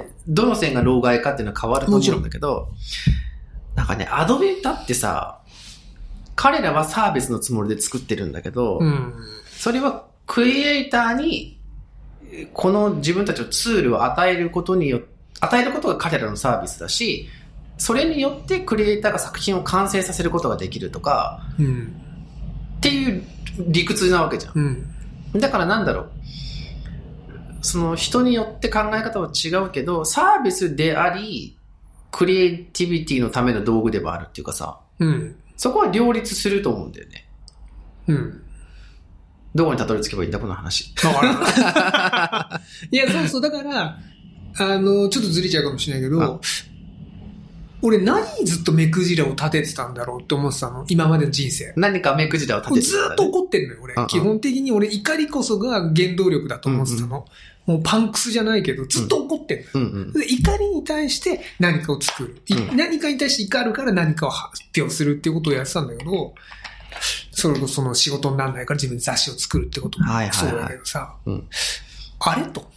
どの線が老害かっていうのは変わると思うんだけど、なんかね、アドビだってさ、彼らはサービスのつもりで作ってるんだけど、うん、それはクリエイターに、この自分たちのツールを与えることによって、与えることが彼らのサービスだし、それによってクリエイターが作品を完成させることができるとか、うん、っていう理屈なわけじゃん、うん、だからなんだろう、その人によって考え方は違うけどサービスでありクリエイティビティのための道具でもあるっていうかさ、うん、そこは両立すると思うんだよね。うん。どこにたどり着けばいいんだこの話。 いやそうそうだからあのちょっとずれちゃうかもしれないけど。俺何ずっと目くじらを立ててたんだろうって思ってたの今までの人生。 何か目くじらを立ててた、ね、 ずっと怒ってんのよ俺。基本的に俺怒りこそが原動力だと思ってたの。うんうん、もうパンクスじゃないけどずっと怒ってんのよ、うんうん、で怒りに対して何かを作る、うん、何かに対して怒るから何かを発表するっていうことをやってたんだけど、それこそその仕事にならないから自分で雑誌を作るってこともそうだけどさ、はいはいはい、うん、あれと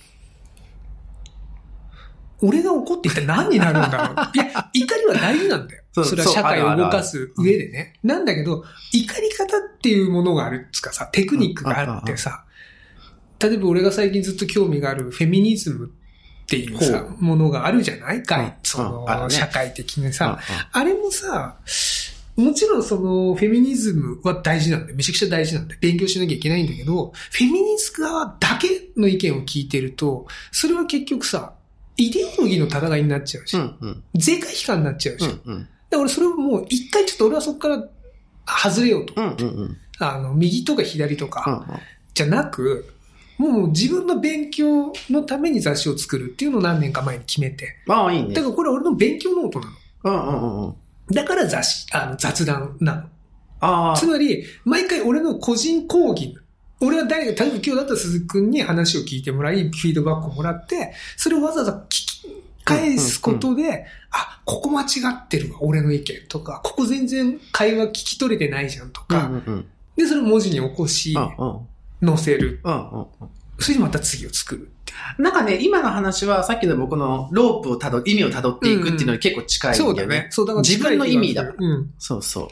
俺が怒って一体何になるんだろう。いや、怒りは大事なんだよ。そ, それは社会を動かす上でね。なんだけど、怒り方っていうものがあるっつうかさ、テクニックがあってさ、例えば俺が最近ずっと興味があるフェミニズムっていうさ、ものがあるじゃないかい。その、社会的にさ、あれもさ、もちろんそのフェミニズムは大事なんだよ。めちゃくちゃ大事なんだよ。勉強しなきゃいけないんだけど、フェミニズム側だけの意見を聞いてると、それは結局さ、イデオロギーの戦いになっちゃうし、うんうん、税関批判になっちゃうし、うんうん、だから俺それをもう一回ちょっと俺はそこから外れようと思って、うんうんうん、あの右とか左とか、うんうん、じゃなく、もう自分の勉強のために雑誌を作るっていうのを何年か前に決めて、 ああいいね。 だからこれは俺の勉強ノートなの。 うんうんうん、 だから雑誌あの雑談なの。あつまり毎回俺の個人講義。俺は誰か、例えば今日だったら鈴木くんに話を聞いてもらい、フィードバックをもらって、それをわざわざ聞き返すことで、うんうんうん、あ、ここ間違ってるわ、俺の意見とか、ここ全然会話聞き取れてないじゃんとか、うんうんうん、で、それを文字に起こし、うんうん、載せる。うんうんうん、それでまた次を作るって。 なんかね、今の話はさっきの僕のロープをたど、意味をたどっていくっていうのに結構近いんだよね。 そうだね。そうだから自分の意味だから。うん。そうそう。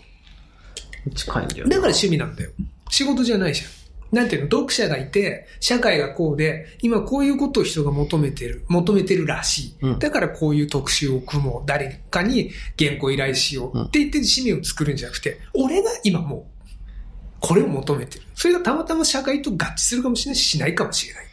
近いんだよね。 だから趣味なんだよ。仕事じゃないじゃん。なんていうの、読者がいて、社会がこうで、今こういうことを人が求めてる、求めてるらしい。うん、だからこういう特集を組もう。誰かに原稿依頼しよう。って言って使命を作るんじゃなくて、俺が今もう、これを求めてる。それがたまたま社会と合致するかもしれないし、しないかもしれない。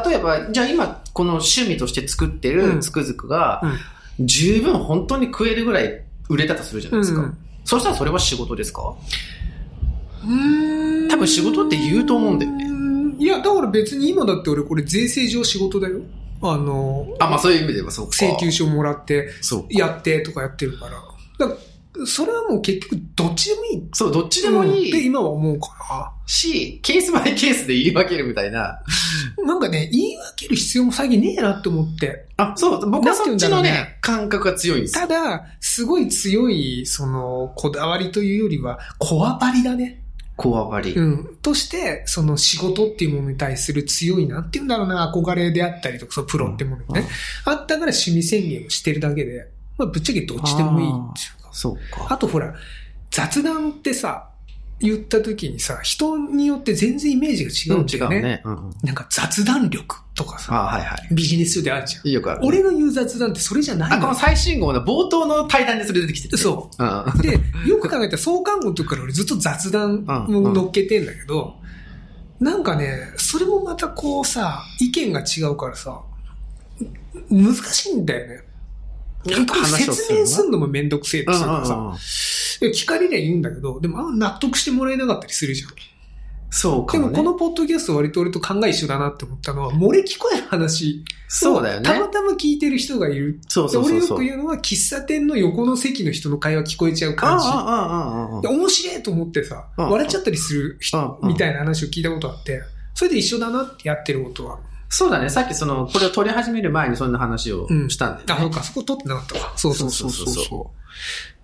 例えば、じゃあ今、この趣味として作ってるつくづくが、うん、十分本当に食えるぐらい売れたとするじゃないですか。うん、そしたらそれは仕事ですか？ うーん多分仕事って言うと思うんだよね。 いや、だから別に今だって俺これ税制上仕事だよ。あの、 あ、まあそういう意味ではそうか。 請求書もらって、やってとかやってるから。だからそれはもう結局どっちでもいい。 そう、どっちでもいい。 って今は思うから。 し、ケースバイケースで言い分けるみたいな。 なんかね、言い分ける必要も最近ねえなって思って。 あ、そう、僕はそっちのね、感覚が強いんです。 ただ、すごい強い、その、こだわりというよりは、こわばりだね。 こわばり。 うん。として、その仕事っていうものに対する強い、なんていうんだろうな、憧れであったりとか、そのプロってものね、うんうん。あったから趣味宣言をしてるだけで、まあ、ぶっちゃけどっちでもいいんですよ。 そうか。 あとほら、雑談ってさ、言った時にさ、人によって全然イメージが違うんだよね。うん、違うね。うんうん、なんか雑談力とかさ、 あ、はいはい、 ビジネス書であるじゃん。 よくある、ね。 俺の言う雑談ってそれじゃないの。 あ、この最新号の冒頭の対談でそれ出てきてる。 そう。うん、で、よく考えたら創刊号の時から俺ずっと雑談を乗っけてんだけど、うんうん、なんかね、それもまたこうさ、意見が違うからさ、難しいんだよね。なんか説明すんのもめんどくせえってさ、聞かれりゃ言うんだけど、でもあ納得してもらえなかったりするじゃん。 そうかもね。 でもこのポッドキャスト割と俺と考え一緒だなって思ったのは、漏れ聞こえる話。 そうだよね。 たまたま聞いてる人がいる。 そうそうそうそう。 俺よく言うのは、喫茶店の横の席の人の会話聞こえちゃう感じ。ああ、ああ、ああ。面白いと思ってさ、笑っちゃったりする人みたいな話を聞いたことあって、それで一緒だなってやってることは。 そうだね。さっきその、これを撮り始める前にそんな話をしたんだよね。うん、 あ、そうか、そこ撮ってなかったわ。そうそうそうそうそうそう。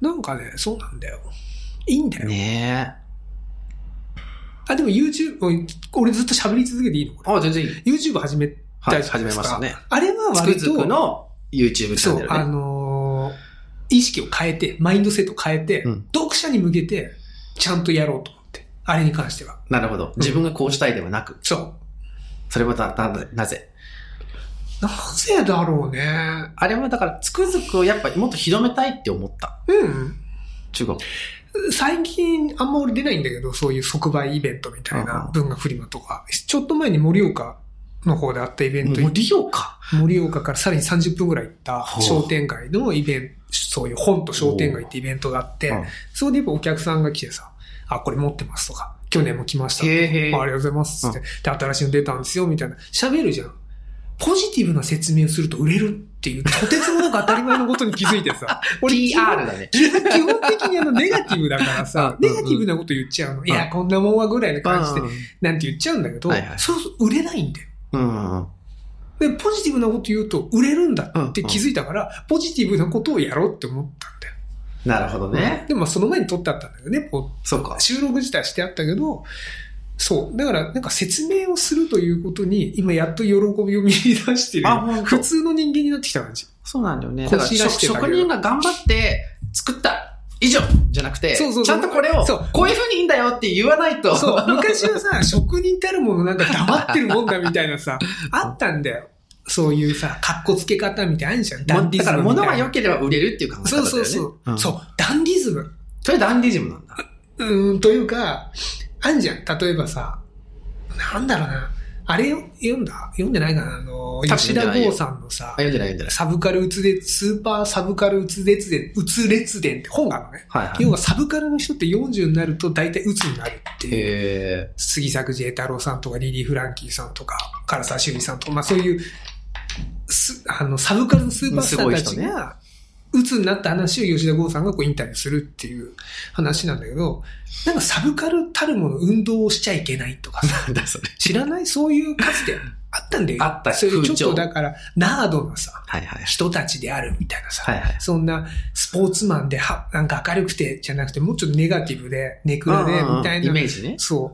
なんかね、そうなんだよ。いいんだよ。 ねえ。 あ、でも YouTube、俺ずっと喋り続けていいの？ あ、全然いい。 YouTube 始めたじゃないですか。 はい、始めましたね。 あれは割と。 つくづくの YouTube チャンネルね。 そう、あのー、意識を変えて、マインドセットを変えて、うん、読者に向けて、ちゃんとやろうと思って。あれに関しては。 なるほど。自分がこうしたいではなく。うん、 そう。 それはな、な、なぜなぜだろうね。 あれはだから、つくづくをやっぱりもっと広めたいって思った。 うん。 中国。 最近あんま俺出ないんだけど、そういう即売イベントみたいな文学フリマとか、ちょっと前に盛岡の方であったイベントに、 盛岡盛岡からさらにさんじゅっぷんぐらい行った商店街のイベント、そういう本と商店街ってイベントがあって、そこでやっぱお客さんが来てさ、あ、これ持ってますとか、去年も来ましたとか、ありがとうございますって、で、新しいの出たんですよ、みたいな。喋るじゃん。ポジティブな説明をすると売れるっていう、とてつもなく当たり前のことに気づいてさ。 俺 ピーアール だね。 基本的にあの、ネガティブだからさ、ネガティブなこと言っちゃうの。いや、こんなもんはぐらいの感じで、なんて言っちゃうんだけど、そうそう、売れないんだよ。 うんで、ポジティブなこと言うと売れるんだって気づいたから、ポジティブなことをやろうって思ったんだよ。 なるほどね。 でもその前に撮ってあったんだよね。 そうか。 収録自体してあったけど、そう。だから、なんか説明をするということに、今やっと喜びを見出してる。普通の人間になってきた感じ。 そうなんだよね。だから職人が頑張って作った以上じゃなくて、そうそうそうちゃんとこれを、こういう風にいいんだよって言わないと。 そう。昔はさ、職人たるものなんか黙ってるもんだみたいなさ、あったんだよ。そういうさ、格好つけ方みたいなのあるじゃん。ダンディズムみたいな。だから物が良ければ売れるっていう考え方だよね。 そうそうそう。うん、そう。ダンディズム。 それダンディズムなんだ。 うん、というか、あんじゃん。例えばさ、なんだろうな。あれ読んだ読んでないかなあの、吉田剛さんのさ、 読んでない読んでない。 サブカルうつで、スーパーサブカルうつ列伝、うつ列伝って本があるのね。 はいはい。 要はサブカルの人ってよんじゅうになると大体うつになるっていう。 へー。 杉作 J 太郎さんとかリリー・フランキーさんとか、唐沢修理さんとか、まあそういう、すあの、サブカルのスーパースターたちが、うつになった話を吉田剛さんがこうインタビューするっていう話なんだけど、なんかサブカルたるもの運動をしちゃいけないとかさ。 なんだそれ。 知らないそういうかつてあったんだよ。 あったそういうちょっとだから、ナードなさ、 はいはい、 人たちであるみたいなさ、 はいはい、 そんなスポーツマンでは、なんか明るくてじゃなくて、もうちょっとネガティブで、ネクラで、みたいな。 イメージね。 そう。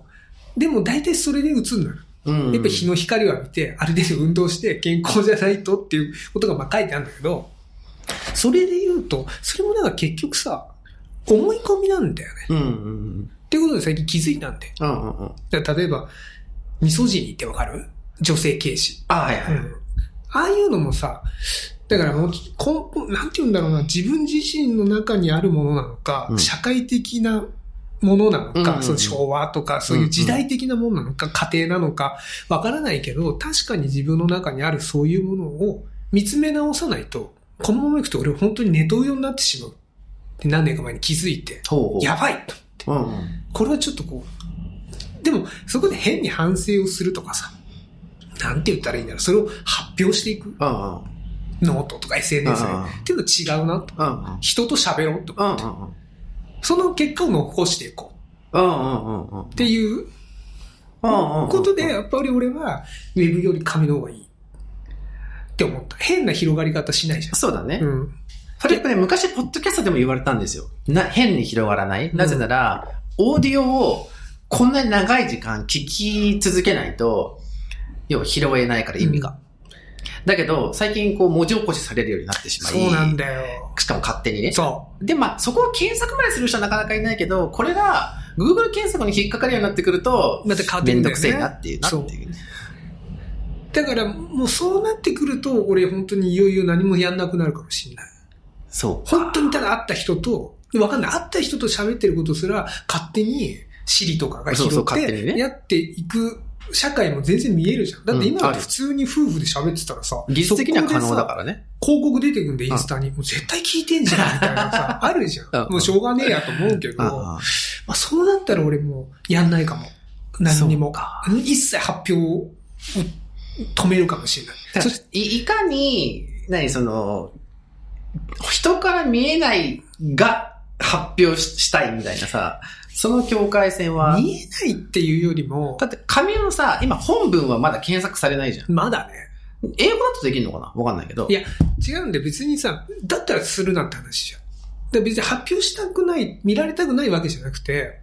でも大体それで映るのよ。 うんうん、 やっぱ日の光を浴びて、ある程度運動して健康じゃないとっていうことがまあ書いてあるんだけど、それで言うと、それもなんか結局さ、思い込みなんだよね。 うんうんうん、 っていうことで最近気づいたんで。 うんうんうん、 だから例えば、ミソジニってわかる？女性軽視。 あ、はいはい、うん。 ああいうのもさ、だからもう、こう、なんて言うんだろうな、自分自身の中にあるものなのか、うん、社会的なものなのか、うんうんうん、その昭和とか、そういう時代的なものなのか、うんうん、家庭なのか、わからないけど、確かに自分の中にあるそういうものを見つめ直さないと、このままいくと俺本当にネトウヨになってしまうって何年か前に気づいて、 ほうほうやばいと思って、うんうん。これはちょっとこう、でもそこで変に反省をするとかさ、なんて言ったらいいんだろう、それを発表していく。 うんうん、 ノートとか エスエヌエス で、うんうん、っていうの違うなと、 うんうん。 人と喋ろうと思って、うんうんうん。その結果を残していこう。うんうんうんうん、 っていうことで、やっぱり俺はウェブより紙の方がいい。って思った。変な広がり方しないじゃん。 そうだね。 うん。 それってね、昔ポッドキャストでも言われたんですよ。な、変に広がらない。なぜなら、うん、オーディオをこんなに長い時間聞き続けないと、要は拾えないから意味が。うん、だけど、最近こう文字起こしされるようになってしまい。 そうなんだよ。 しかも勝手にね。 そう。 で、まあ、そこを検索までする人はなかなかいないけど、これが Google 検索に引っかかるようになってくると、 また変わってくるんだよね。 めんどくせえなっていうなっていう。 だからもうそうなってくると俺本当にいよいよ何もやんなくなるかもしれない。 そう。 本当にただ会った人と、わかんない。会った人と喋ってることすら勝手にシリとかが拾ってやっていく社会も全然見えるじゃん。だって今普通に夫婦で喋ってたらさ、 技術的には可能だからね。 広告出てくんでインスタに、もう絶対聞いてんじゃんみたいなさ、あるじゃん。もうしょうがねえやと思うけど、まあそうなったら俺もやんないかも。 何にも。一切発表を止めるかもしれない。 そしてい、いかに、何その、人から見えないが発表したいみたいなさ、その境界線は。 見えないっていうよりも。 だって紙のさ、今本文はまだ検索されないじゃん。 まだね。 英語だとできるのかなわかんないけど。 いや、違うんで別にさ、だったらするなって話じゃん。で別に発表したくない、見られたくないわけじゃなくて、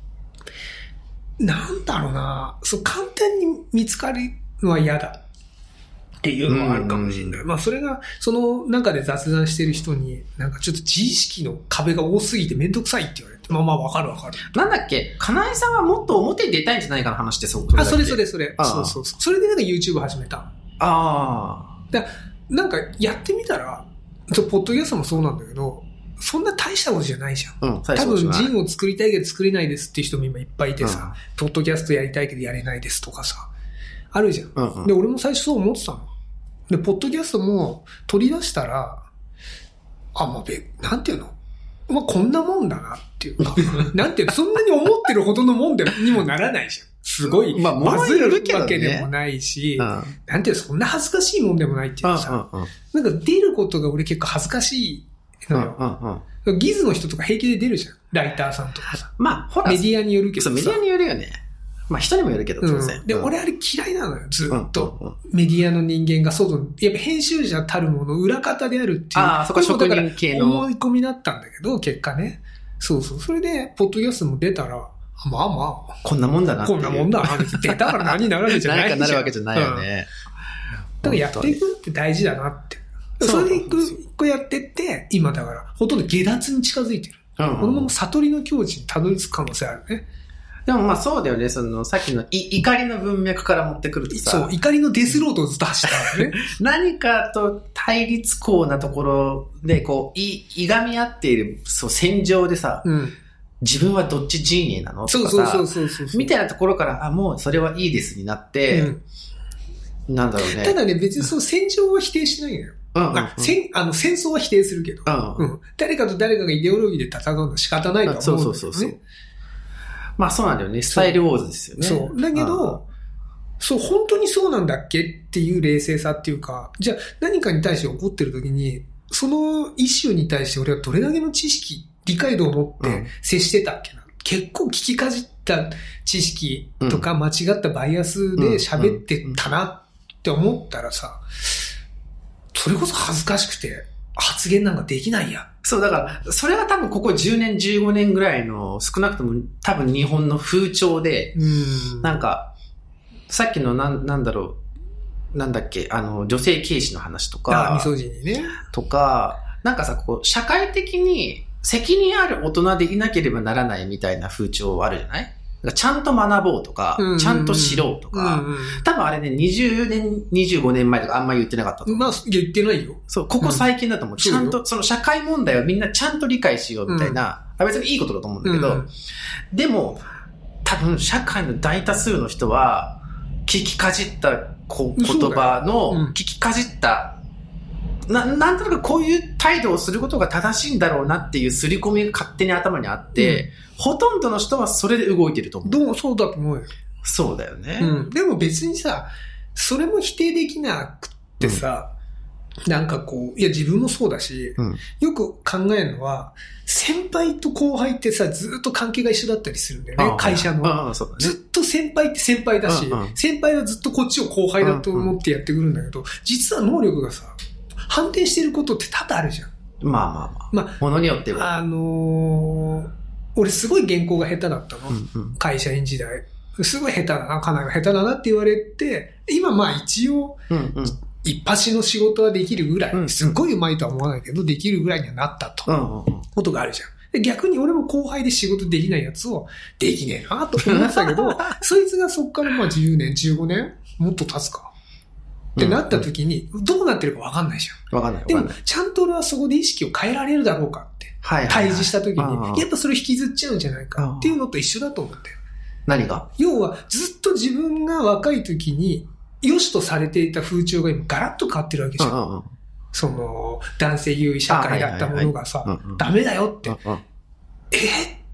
なんだろうな、そう簡単に見つかるのは嫌だっていうのはあるかもしれない。うん、まあそれが、その中で雑談してる人に、なんかちょっと自意識の壁が多すぎてめんどくさいって言われて、まあまあわかるわかる。 なんだっけ、金井さんはもっと表に出たいんじゃないかな話ってそう。 あ、それそれそれ。そうそうそう。それでなんか YouTube 始めた。ああ。 だなんかやってみたら、ポッドキャストもそうなんだけど、そんな大したことじゃないじゃん。うん、多分ジンを作りたいけど作れないですっていう人も今いっぱいいてさ、うん、ポッドキャストやりたいけどやれないですとかさ、あるじゃん。うんうん、で、俺も最初そう思ってたの。で、ポッドキャストも取り出したら、あ、まあ、べ、なんていうのまあ、こんなもんだなっていうか、なんていうのそんなに思ってるほどのもんでにもならないじゃん。すごい、まあ、バズるわけでもないし、うん、なんていうのそんな恥ずかしいもんでもないっていうかさ、うんうんうん、なんか出ることが俺結構恥ずかしいのよ。うんうん、ギズの人とか平気で出るじゃん。ライターさんとかさ。 まあ、ほら。 メディアによるけどさ。 そう、メディアによるよね。まあ、人にもよるけど、当然。 うん、で、うん、俺あれ嫌いなのよ、ずっと。うんうんうん、メディアの人間が外に、やっぱ編集者たるもの裏方であるっていう。 ああ、そこは職人系の。 思い込みだったんだけど、結果ね。そうそう。それで、ポッドキャストも出たら、まあまあ。 こんなもんだなっていう。 こんなもんだな。出たから何になるわけじゃないじゃん。 何かなるわけじゃないよね。 うん、だからやっていくって大事だなって。それで一個一個やってって、今だから、ほとんど下脱に近づいてる。うんうん、このまま悟りの境地にたどり着く可能性あるね。 でもまあそうだよね。その、さっきのい怒りの文脈から持ってくるとさ。 そう、怒りのデスロードをずっと走ったからね。 何かと対立項なところで、こう、い、いがみ合っている、そう、戦場でさ、うん、自分はどっち陣営なのとかさ、そうそうそうそうそう。みたいなところから、あ、もうそれはいいですになって、うん、なんだろうね。 ただね、別にその戦場は否定しないのよ。うんうんうん、あ戦あの戦争は否定するけど、うんうん、誰かと誰かがイデオロギーで戦うのは仕方ないとは思うんだよね。そうそうそうそう。 まあそうなんだよね。スタイルウォーズですよね。 そう。だけど、そう、本当にそうなんだっけっていう冷静さっていうか、じゃあ何かに対して怒ってる時に、そのイシューに対して俺はどれだけの知識、理解度を持って接してたっけな。うん、結構聞きかじった知識とか間違ったバイアスで喋ってたなって思ったらさ、それこそ恥ずかしくて発言なんかできないや。 そう、だから、それは多分ここじゅうねん、じゅうごねんぐらいの少なくとも多分日本の風潮で、うんなんか、さっきのなん、なんだろう、なんだっけ、あの、女性軽視の話とか、 あ、ミソジニね。 とか、なんかさ、こう、社会的に責任ある大人でいなければならないみたいな風潮あるじゃない？ちゃんと学ぼうとか、うんうんうん、ちゃんと知ろうとか、うんうん、多分あれね、にじゅうねん、にじゅうごねんまえとかあんまり言ってなかったと思う。 まあ、言ってないよ。 そう、ここ最近だと思う。うん、ちゃんと、その社会問題をみんなちゃんと理解しようみたいな、うん、別にいいことだと思うんだけど、うん、でも、多分社会の大多数の人は、聞きかじったこ言葉の、聞きかじった、な、なんとなくこういう態度をすることが正しいんだろうなっていう刷り込みが勝手に頭にあって、うん、ほとんどの人はそれで動いてると思う。 どう、そうだと思うよ。 そうだよね。 うん。でも別にさ、それも否定できなくってさ、うん、なんかこう、いや自分もそうだし、うん、よく考えるのは、先輩と後輩ってさ、ずっと関係が一緒だったりするんだよね、会社の。 ああそうだね、 ずっと先輩って先輩だし、うんうん、先輩はずっとこっちを後輩だと思ってやってくるんだけど、うんうん、実は能力がさ、反転してることって多々あるじゃん。 まあまあまあ。まあ、ものによっては。 あのー、俺すごい原稿が下手だったの。うんうん、会社員時代。すごい下手だな、かなり下手だなって言われて、今まあ一応、うんうん、一発の仕事はできるぐらい、うん、すごい上手いとは思わないけど、できるぐらいにはなったと。うんうん、ことがあるじゃん。で逆に俺も後輩で仕事できないやつを、できねえなと思ってたけど、そいつがそっからまあじゅうねん、じゅうごねんもっと経つか。ってなった時に、どうなってるか分かんないじゃん。 分かんない。 でも、ちゃんと俺はそこで意識を変えられるだろうかって。はいはいはい、対峙した時に、やっぱそれ引きずっちゃうんじゃないかっていうのと一緒だと思うんだよ。 何が？ 要は、ずっと自分が若い時に、良しとされていた風潮が今ガラッと変わってるわけじゃん。うんうんうん、その、男性優位社会だったものがさ、ダメだよって。うんうん、えっ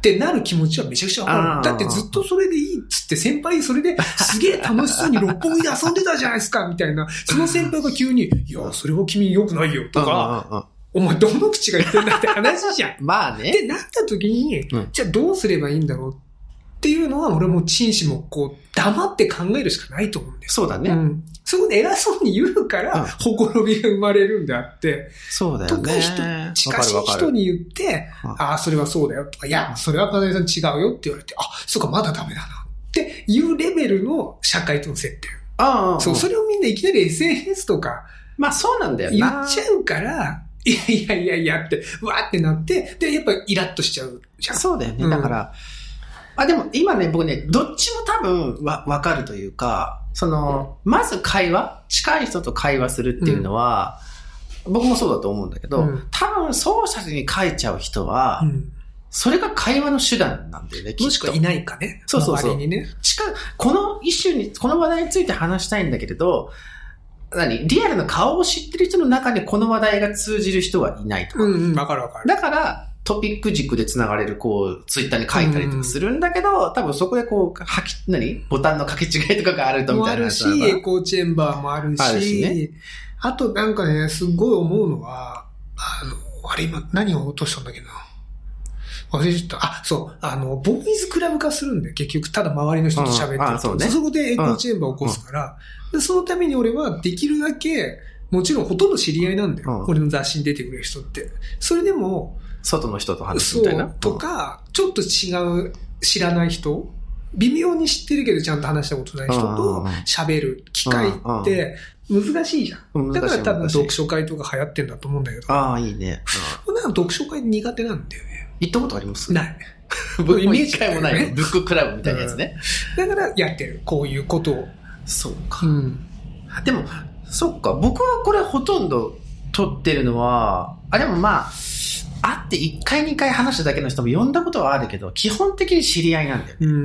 ってなる気持ちはめちゃくちゃわかる。だってずっとそれでいいっつって先輩それですげえ楽しそうに六本木で遊んでたじゃないですかみたいな。その先輩が急に、いや、それは君良くないよとか、お前どの口が言ってんだって話じゃん。 まあね。 ってなった時に、うん、じゃあどうすればいいんだろうっていうのは俺も陳氏もこう黙って考えるしかないと思うんだよ。 そうだね。うん、 そこで偉そうに言うから、うん、ほころびが生まれるんであって、 そうだよね。 近しい人に言って、ああ、それはそうだよとか、いや、それは金井さん違うよって言われて、あ、そうか、まだダメだなっていうレベルの社会との接点。ああ、そう、それをみんないきなり エスエヌエス とか、 まあそうなんだよね。 言っちゃうから、いやいやいやいやって、うわーってなって、で、やっぱイラッとしちゃうじゃん。 そうだよね。うん、だから、あ、でも今ね、僕ね、どっちも多分わ、わかるというか、その、まず会話、近い人と会話するっていうのは、うん、僕もそうだと思うんだけど、うん、多分操作に書いちゃう人は、うん、それが会話の手段なんだよね、 もしくはいないかね。 そうそうそう。 周りにね。 近このイシューに、この話題について話したいんだけれど、何リアルな顔を知ってる人の中にこの話題が通じる人はいないとか。 うんうん、わかるわかる。 だから、トピック軸で繋がれる、こう、ツイッターに書いたりとかするんだけど、うん、多分そこでこう、はき、何ボタンの掛け違いとかがあるとみたいな。 もあるし、エコーチェンバーもあるし、あるしね。あとなんかね、すごい思うのは、あの、あれ今何を落としたんだっけな。忘れちゃった。あ、そう。あの、ボーイズクラブ化するんだよ。結局、ただ周りの人と喋ってると、うんそうね、そこでエコーチェンバーを起こすから、うん、で、そのために俺はできるだけ、もちろんほとんど知り合いなんだよ。うん、俺の雑誌に出てくれる人って。それでも、 外の人と話すみたいな。 そう。とか、うん、ちょっと違う、知らない人、微妙に知ってるけどちゃんと話したことない人と喋る機会って難しいじゃん。うんうん、だから多分読書会とか流行ってんだと思うんだけど。 ああ、いいね。 うん、なんか読書会苦手なんだよね。 行ったことあります？ ない。 僕イメージ会もない、ね。ブッククラブみたいなやつね。 うん、だからやってる。こういうことを。 そうか。うん、でも、そっか。僕はこれほとんど撮ってるのは、あ、でもまあ、会っていっかいにかい話しただけの人も呼んだことはあるけど、基本的に知り合いなんだよ。うん。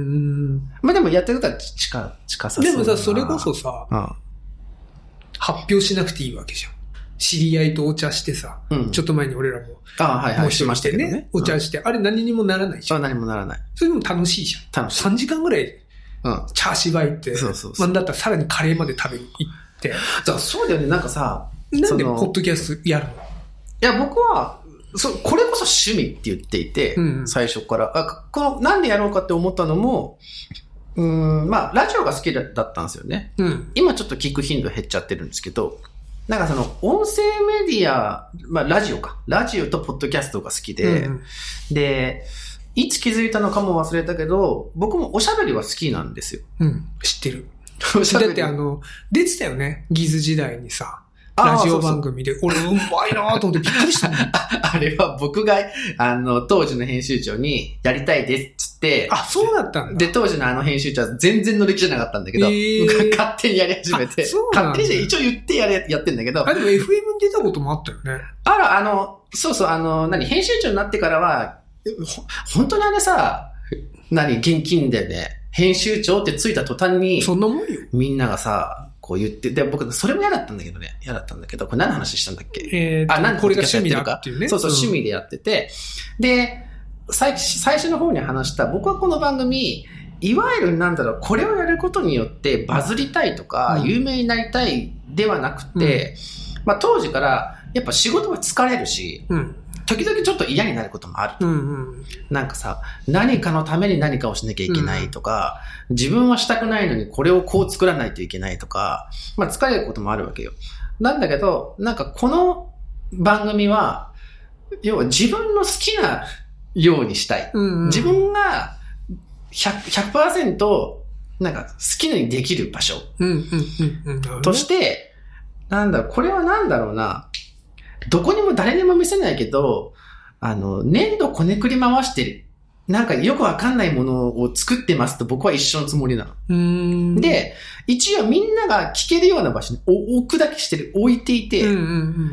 まあでもやってることは近、近さそう。 でもさ、それこそさ、うん、発表しなくていいわけじゃん。知り合いとお茶してさ、うん、ちょっと前に俺らも、 あはいはい、 もうしましてね、ねお茶して、うん、あれ何にもならないじゃん。 あ、何もならない。 それでも楽しいじゃん。楽しい。さんじかんぐらい、うん、茶しばいて、そうそうそう。まあだったらさらにカレーまで食べに行って。だからそうだよね、なんかさ、 なんでポッドキャストやるの？いや、僕は、そう、これこそ趣味って言っていて、うんうん、最初から。あ、この、なんでやろうかって思ったのも、うーん、まあ、ラジオが好きだったんですよね。うん、今ちょっと聞く頻度減っちゃってるんですけど、なんかその、音声メディア、まあ、ラジオか。ラジオとポッドキャストが好きで、うんうん、で、いつ気づいたのかも忘れたけど、僕もおしゃべりは好きなんですよ。 うん、知ってる。おしゃべり。だってあの、出てたよね。ギズ時代にさ。ラジオ番組で、俺うまいなと思ってびっくりしたもん。 あれは僕が、あの、当時の編集長に、やりたいですっつって。 あ、そうだったんだ。 で、当時のあの編集長は全然乗り気じゃなかったんだけど、えー、勝手にやり始めて。勝手に一応言ってやれ、やってんだけど。 あ、でも エフエム に出たこともあったよね。 あら、あの、そうそう、あの、何、編集長になってからは、ほ、本当にあれさ、何、現金でね、編集長ってついた途端に、 そんなもんよ。 みんながさ、こう言って、で、僕、それも嫌だったんだけどね。嫌だったんだけど、これ何の話したんだっけ？ えー、あ、何これが趣味だっていうね。 そうそう、うん、趣味でやってて。で、最、最初の方に話した、僕はこの番組、いわゆるなんだろう、これをやることによってバズりたいとか、うん、有名になりたいではなくて、うん、まあ当時から、やっぱ仕事は疲れるし、うん、時々ちょっと嫌になることもあると、うんうん。なんかさ、何かのために何かをしなきゃいけないとか、うん、自分はしたくないのにこれをこう作らないといけないとか、まあ疲れることもあるわけよ。なんだけど、なんかこの番組は、要は自分の好きなようにしたい。うんうん、自分が ひゃく、ひゃくパーセント なんか好きなようにできる場所として、なんだろう、これはなんだろうな、どこにも誰にも見せないけど、あの、粘土こねくり回してる。なんかよくわかんないものを作ってますと僕は一緒のつもりなの。うーんで、一応みんなが聞けるような場所に置くだけしてる、置いていて、うんうんうん、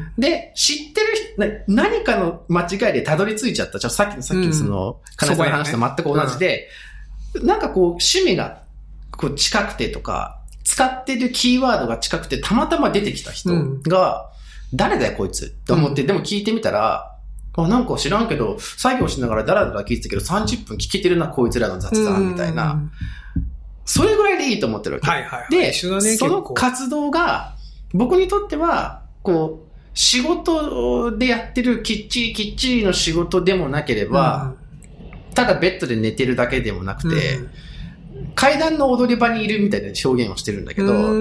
で、知ってる人、何かの間違いでたどり着いちゃった。ちょっとさっきのさっきのその、金井さんの話と全く同じで、うん、なんかこう、趣味がこう近くてとか、使ってるキーワードが近くてたまたま出てきた人が、うん誰だよこいつって思って、うん、でも聞いてみたら、 あ、なんか知らんけど、作業しながらダラダラ聞いてたけど、さんじゅっぷん聞けてるな、こいつらの雑談みたいな。それぐらいでいいと思ってるわけ。 はいはい、はい。 で、 ね、 その活動が、僕にとっては、こう、仕事でやってるきっちりきっちりの仕事でもなければ、うん、ただベッドで寝てるだけでもなくて、うん、階段の踊り場にいるみたいな表現をしてるんだけど、うん、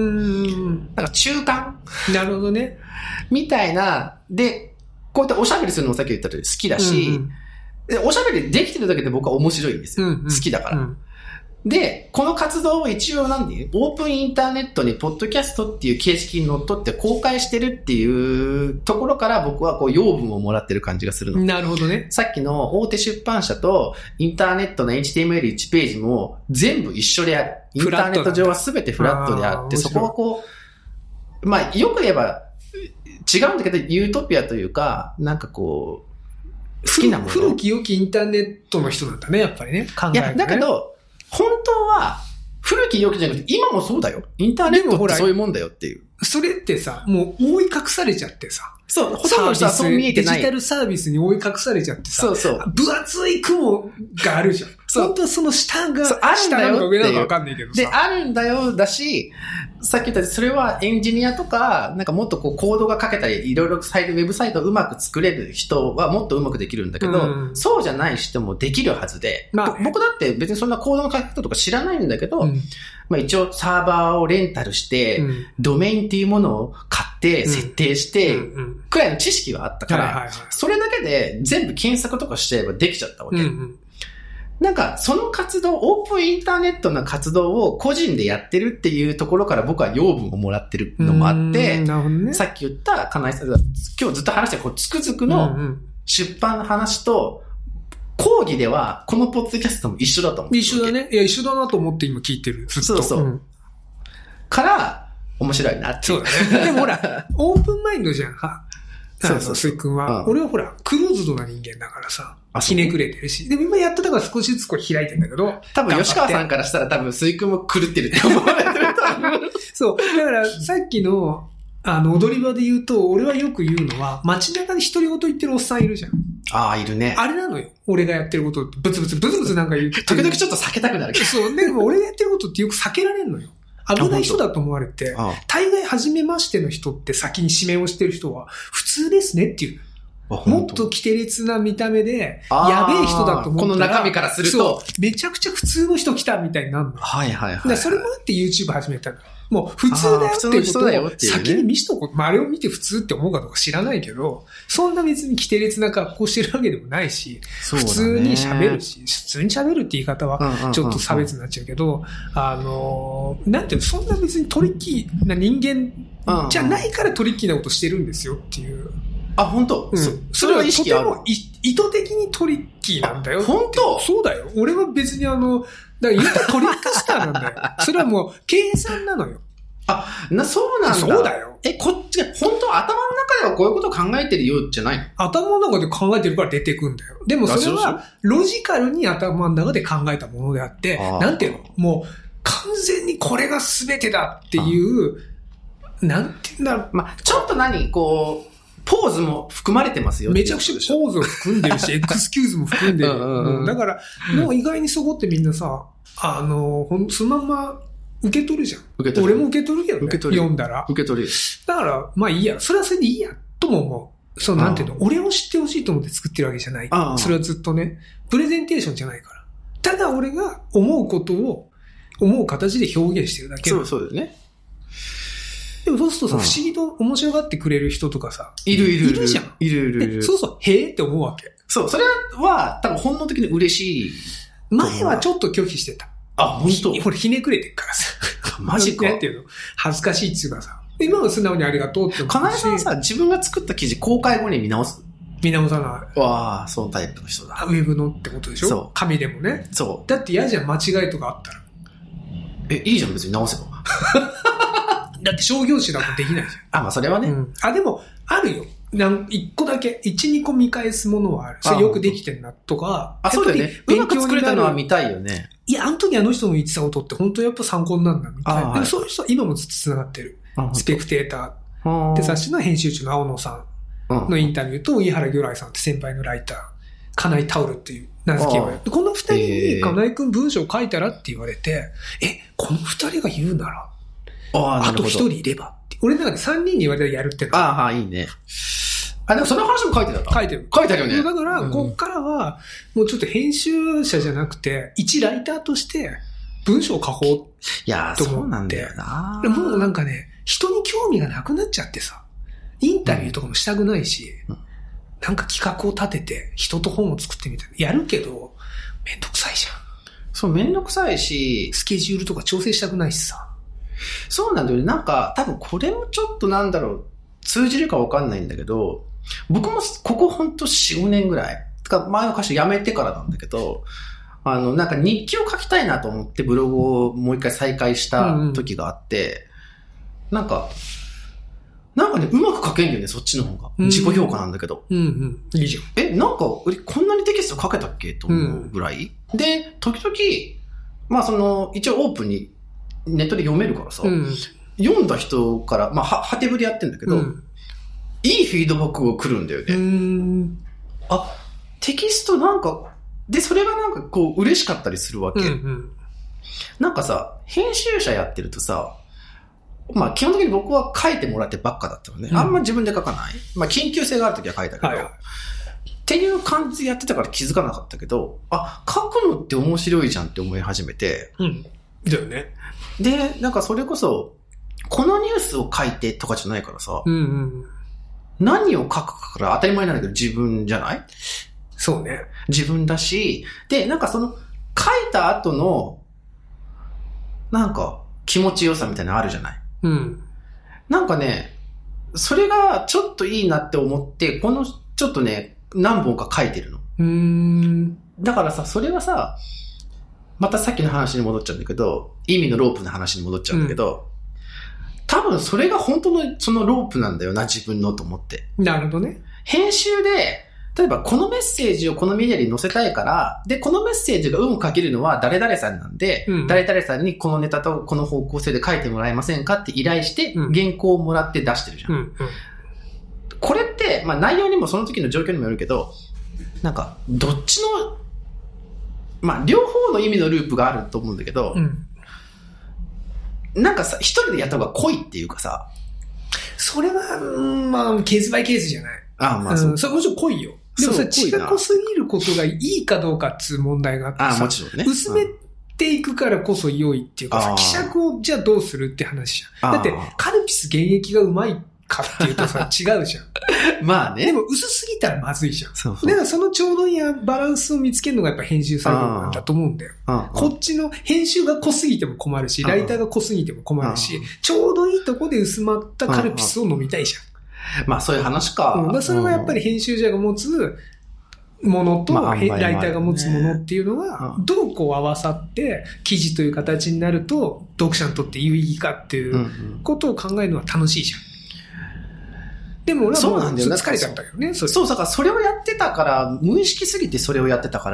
なんか中間なるほどね。 みたいな、で、こうやっておしゃべりするのもさっき言った通り好きだし、うんうん、でおしゃべりできてるだけで僕は面白いんですよ。うんうん、好きだから。うんで、この活動を一応なんで、オープンインターネットにポッドキャストっていう形式にのっとって公開してるっていうところから僕はこう養分をもらってる感じがするの。 なるほどね。 さっきの大手出版社とインターネットの エイチティーエムエルいち ページも全部一緒である。インターネット上は全てフラットであって、そこはこう、まあよく言えば違うんだけどユートピアというか、なんかこう、好きなもの。 古き良きインターネットの人なんだね、やっぱりね。考えがね。 いや、だけど、本当は、古き良きじゃなくて、今もそうだよ。インターネットってそういうもんだよっていう。 それってさ、もう覆い隠されちゃってさ。 そう、ほとんどの人はそう見えてない。 デジタルサービスに覆い隠されちゃってさ。 そうそう。 分厚い雲があるじゃん。本当はその下が、 あるんだよ。 下なのか上なのか分かんないけどさ。 で、あるんだよだし、さっき言ったそれはエンジニアとか、なんかもっとこうコードが書けたり、いろいろサイト、ウェブサイトをうまく作れる人はもっとうまくできるんだけど、うん、そうじゃない人もできるはずで、まあ、僕だって別にそんなコードの書き方とか知らないんだけど、うん、まあ一応サーバーをレンタルして、うん、ドメインっていうものを買って設定して、くらいの知識はあったから、それだけで全部検索とかしちゃえばできちゃったわけ。うんうんなんか、その活動、オープンインターネットの活動を個人でやってるっていうところから僕は養分をもらってるのもあって、ね、さっき言った金井さんが今日ずっと話したこうつくづくの出版の話と、講義ではこのポッドキャストも一緒だと思う。 一緒だね。いや、一緒だなと思って今聞いてる。ずっと。 そうそう。うん、から、面白いなって。 そうだね。でもほら、オープンマインドじゃん。はそうそう、スイ君は、うん。俺はほら、クローズドな人間だからさ、ひねくれてるし。でも今やっとだから少しずつこう開いてんだけど。 多分吉川さんからしたら多分スイ君も狂ってるって思われてると思う。 そう。だからさっきの、あの、踊り場で言うと、俺はよく言うのは、街中に独り言言ってるおっさんいるじゃん。 ああ、いるね。 あれなのよ。俺がやってることって、ブツブツブツブツなんか言う。 時々ちょっと避けたくなるけど。 そう。でも俺がやってることってよく避けられんのよ。危ない人だと思われて、大概初めましての人って先に指名をしてる人は、普通ですねっていう。もっと奇て烈な見た目で、やべえ人だと思ったら、 この中身からすると、 めちゃくちゃ普通の人来たみたいになるの。 はいはいはい、はい。 だからそれもあって YouTube 始めたの。もう普通だよっていうことを先に見しとこう。まあ、あれを見て普通って思うかどうか知らないけど、そんな別に奇て烈な格好してるわけでもないし、普通に喋るし、普通に喋るって言い方はちょっと差別になっちゃうけど、あの、なんていうの、そんな別にトリッキーな人間じゃないからトリッキーなことしてるんですよっていう。 あ、本当、うん、 そ, それはとても意図的にトリッキーなんだよ。 本当そうだよ。俺は別にあの、だから言ったらトリックスターなんだよ。それはもう計算なのよ。 あ、な、そうなんだ。 そうだよ。 え、こっちが、本当は頭の中ではこういうことを考えてるよじゃないの？ 頭の中で考えてるから出てくんだよ。でもそれは、ロジカルに頭の中で考えたものであって、なんていうの？もう、完全にこれが全てだっていう、なんていうんだろう。 まあ、ちょっと何こう、ポーズも含まれてますよ。 めちゃくちゃポーズを含んでるし、エクスキューズも含んでる。うんうん、だから、もう意外にそこってみんなさ、あの、ほんそのまま受け取るじゃん。受け取る。俺も受け取るけどね。受け取る。読んだら。 受け取る。 だから、まあいいや。それはそれでいいや。とも思う。そう、なんていうの。俺を知ってほしいと思って作ってるわけじゃない。それはずっとね。プレゼンテーションじゃないから。ただ俺が思うことを、思う形で表現してるだけ。 そうそうだよね。 でもそうするとさ、不思議と面白がってくれる人とかさ。 いるいるいる。 いるじゃん。 いるいるいる。 そうそう、へーって思うわけ。 そう、それは多分本能的に嬉しい。 前はちょっと拒否してた。 あ、本当。 これひねくれてるからさ。 マジか。 なんていうの恥ずかしいっていうかさ。今は素直にありがとうって思うし。 金井さんさ、自分が作った記事公開後に見直す？ 見直さない。 わあ、そのタイプの人だ。 ウェブのってことでしょ？そう。紙でもね。 そう。 だって嫌じゃん、間違いとかあったら。 え、いいじゃん、別に直せば。 だって商業誌だとできないじゃん。あ、まあそれはね。うん、 あ、でも、あるよ。なん一個だけ、一、二個見返すものはある。それよくできてんなとか。 あ、そうだよね。うまく作れたのは見たいよね。 いや、あの時あの人の言ってたことって本当やっぱ参考になるんだみたいな。でもそういう人は今もずっと繋がってる。スペクテーターって雑誌の編集長の青野さんのインタビューと、井原魚雷さんって先輩のライター、金井タオルっていう名付け親。この二人に金井くん文章書いたらって言われて、え、この二人が言うなら、あ, あと一人いればって。俺の中で三人に言われたらやるっての。 ああ、いいね。あ、でもその話も書いてた。 書いてる。 書いてあるよね。 だから、こっからは、もうちょっと編集者じゃなくて、一ライターとして文章を書こうと思って。 いやー、そうなんだよな。 もうなんかね、人に興味がなくなっちゃってさ、インタビューとかもしたくないし、うん、なんか企画を立てて、人と本を作ってみたいな。やるけど、めんどくさいじゃん。 そう、めんどくさいし、 スケジュールとか調整したくないしさ。 そうなんだよね。なんか、多分これもちょっとなんだろう、通じるかわかんないんだけど、僕もここほんとよん、ごねんぐらい、てか前の会社辞めてからなんだけど、あの、なんか日記を書きたいなと思ってブログをもう一回再開した時があって、うんうん、なんか、なんかね、うまく書けんだよね、そっちの方が。自己評価なんだけど。 うんうん。いいじゃん。 え、なんか、俺こんなにテキスト書けたっけと思うぐらい、うん、で、時々、まあその、一応オープンにネットで読めるからさ、うん、読んだ人から、まあ、は、はてぶりやってんだけど、うん、いいフィードバックが来るんだよね。うーん、あ、テキストなんか、で、それがなんかこう嬉しかったりするわけ。うんうん、なんかさ、編集者やってるとさ、まあ基本的に僕は書いてもらってばっかだったのね。うん、あんま自分で書かない。まあ緊急性があるときは書いたけど、はいはい、っていう感じでやってたから気づかなかったけど、あ、書くのって面白いじゃんって思い始めて。 うん。だよね。 で、なんかそれこそ、このニュースを書いてとかじゃないからさ、うんうん、何を書くかから当たり前なんだけど自分じゃない？ そうね。 自分だし、で、なんかその、書いた後の、なんか気持ちよさみたいなのあるじゃない？うん。なんかね、それがちょっといいなって思って、このちょっとね、何本か書いてるの。うーん。だからさ、それはさ、またさっきの話に戻っちゃうんだけど、意味のロープの話に戻っちゃうんだけど、うん、多分それが本当のそのロープなんだよな、自分のと思って。 なるほどね。 編集で、例えばこのメッセージをこのメディアに載せたいから、で、このメッセージがうむ書けるのは誰々さんなんで、うん、誰々さんにこのネタとこの方向性で書いてもらえませんかって依頼して、原稿をもらって出してるじゃん。うんうん、これって、まあ内容にもその時の状況にもよるけど、なんか、どっちの、まあ両方の意味のループがあると思うんだけど、うん、なんかさ、一人でやった方が濃いっていうかさ、 それは、まあ、ケースバイケースじゃない。 ああ、まあそう、 うん。それもちろん濃いよ。でもさ、血が濃すぎることがいいかどうかっていう問題があってさ、 ああ、もちろんね。 薄めていくからこそ良いっていうかさ、希釈をじゃあどうするって話じゃん。だって、カルピス原液がうまいかっていうとさ、違うじゃん。 まあね。 でも薄すぎたらまずいじゃん。そうそう。だからそのちょうどいいバランスを見つけるのがやっぱ編集作業なんだと思うんだよ。こっちの編集が濃すぎても困るし、ライターが濃すぎても困るし、ちょうどいいとこで薄まったカルピスを飲みたいじゃん。 まあそういう話か。 うん、だそれはやっぱり編集者が持つものと、まあ、ライターが持つものっていうのが、どうこう合わさって、記事という形になると、読者にとって有意義かっていうことを考えるのは楽しいじゃん。でも俺はもう疲れちゃったよね。 そう、そう、だからそれをやってたから、無意識すぎてそれをやってたから、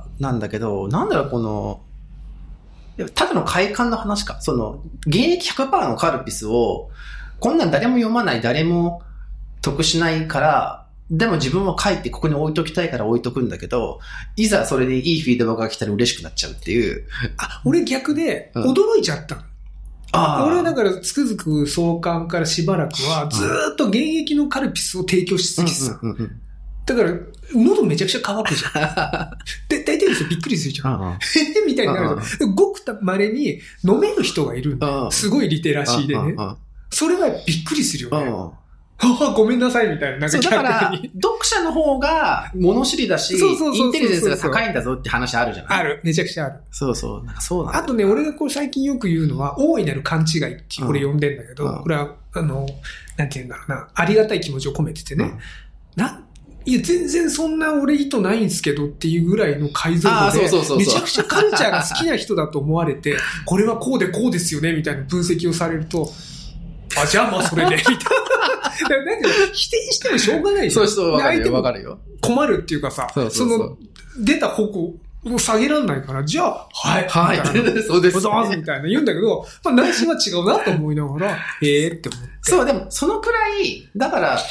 なんだけど、なんだろう、この、ただの快感の話か。その、原液 ひゃくパーセント のカルピスを、こんなん誰も読まない、誰も得しないから、でも自分は書いてここに置いときたいから置いとくんだけど、いざそれでいいフィードバックが来たら嬉しくなっちゃうっていう。 あ、俺逆で驚いちゃったの。うん、あ俺はだからつくづく創刊からしばらくはずーっと現役のカルピスを提供し続けてた。うんうんうんうん、だから喉めちゃくちゃ乾くじゃん。で、大体の人びっくりするじゃん。えみたいになるじゃん。ごく稀に飲める人がいるんだよ。すごいリテラシーでね。それはびっくりするよね。ああ、ごめんなさいみたいな。なんかそう、だから、読者の方が物知りだし、インテリジェンスが高いんだぞって話あるじゃない？ ある。めちゃくちゃある。 そうそう。なんかそうなんだ。 あとね、俺がこう最近よく言うのは、大いなる勘違いってこれ呼んでんだけど、うん、これは、あの、なんて言うんだろうな、ありがたい気持ちを込めててね。うん、な、いや、全然そんな俺意図ないんすけどっていうぐらいの解像度で、めちゃくちゃカルチャーが好きな人だと思われて、これはこうでこうですよね、みたいな分析をされると、あ、じゃあまあそれで、みたいな。だから否定してもしょうがないじゃん。そうそう、わかるよ、わかるよ。 困るっていうかさ、そうそうそう、その、出た方向を下げられないから、じゃあ、はい、 はい、そうです、ね。 みたいな言うんだけど、まあ内心は違うなと思いながら、ええーって思って。 そう、でも、そのくらい、だから、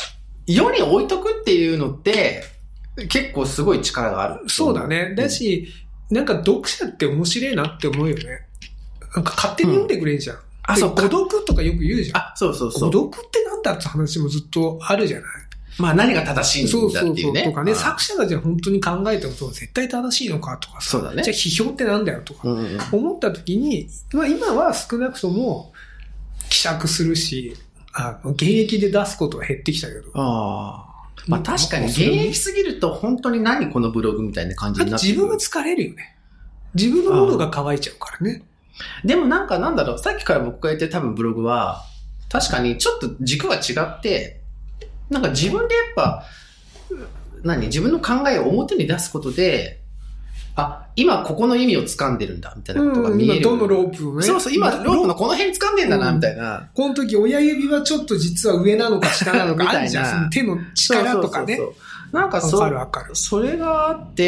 世に置いとくっていうのって、結構すごい力がある。 そうだね。だし、うん、なんか読者って面白いなって思うよね。なんか勝手に読んでくれんじゃん。うん、 あ、そう。 誤読とかよく言うじゃん。 あ、そうそうそう。 誤読ってなんだって話もずっとあるじゃない。 まあ何が正しいんだっていうね。そうそうそう。 とかね、作者がじゃあ本当に考えたことが絶対正しいのかとかさ。 そうだね。 じゃあ批評ってなんだよとか、うんうん、思った時に、まあ今は少なくとも希釈するし、あ現役で出すことは減ってきたけど。 ああ。まあ確かに現役すぎると本当に何このブログみたいな感じになって自分が疲れるよね。自分の喉が渇いちゃうからね。 でもなんかなんだろう、さっきから僕が言ってる多分ブログは、確かにちょっと軸が違って、なんか自分でやっぱ、何自分の考えを表に出すことで、あ、今ここの意味を掴んでるんだみたいなことが見える。 うん、今どのロープをね。 そうそう、今ロープのこの辺掴んでんだな、みたいな、うん。 この時親指はちょっと実は上なのか下なのかあるじゃん。その手の力とかね。そうそうそうそうなんかそう、 わかるわかる。 それがあって、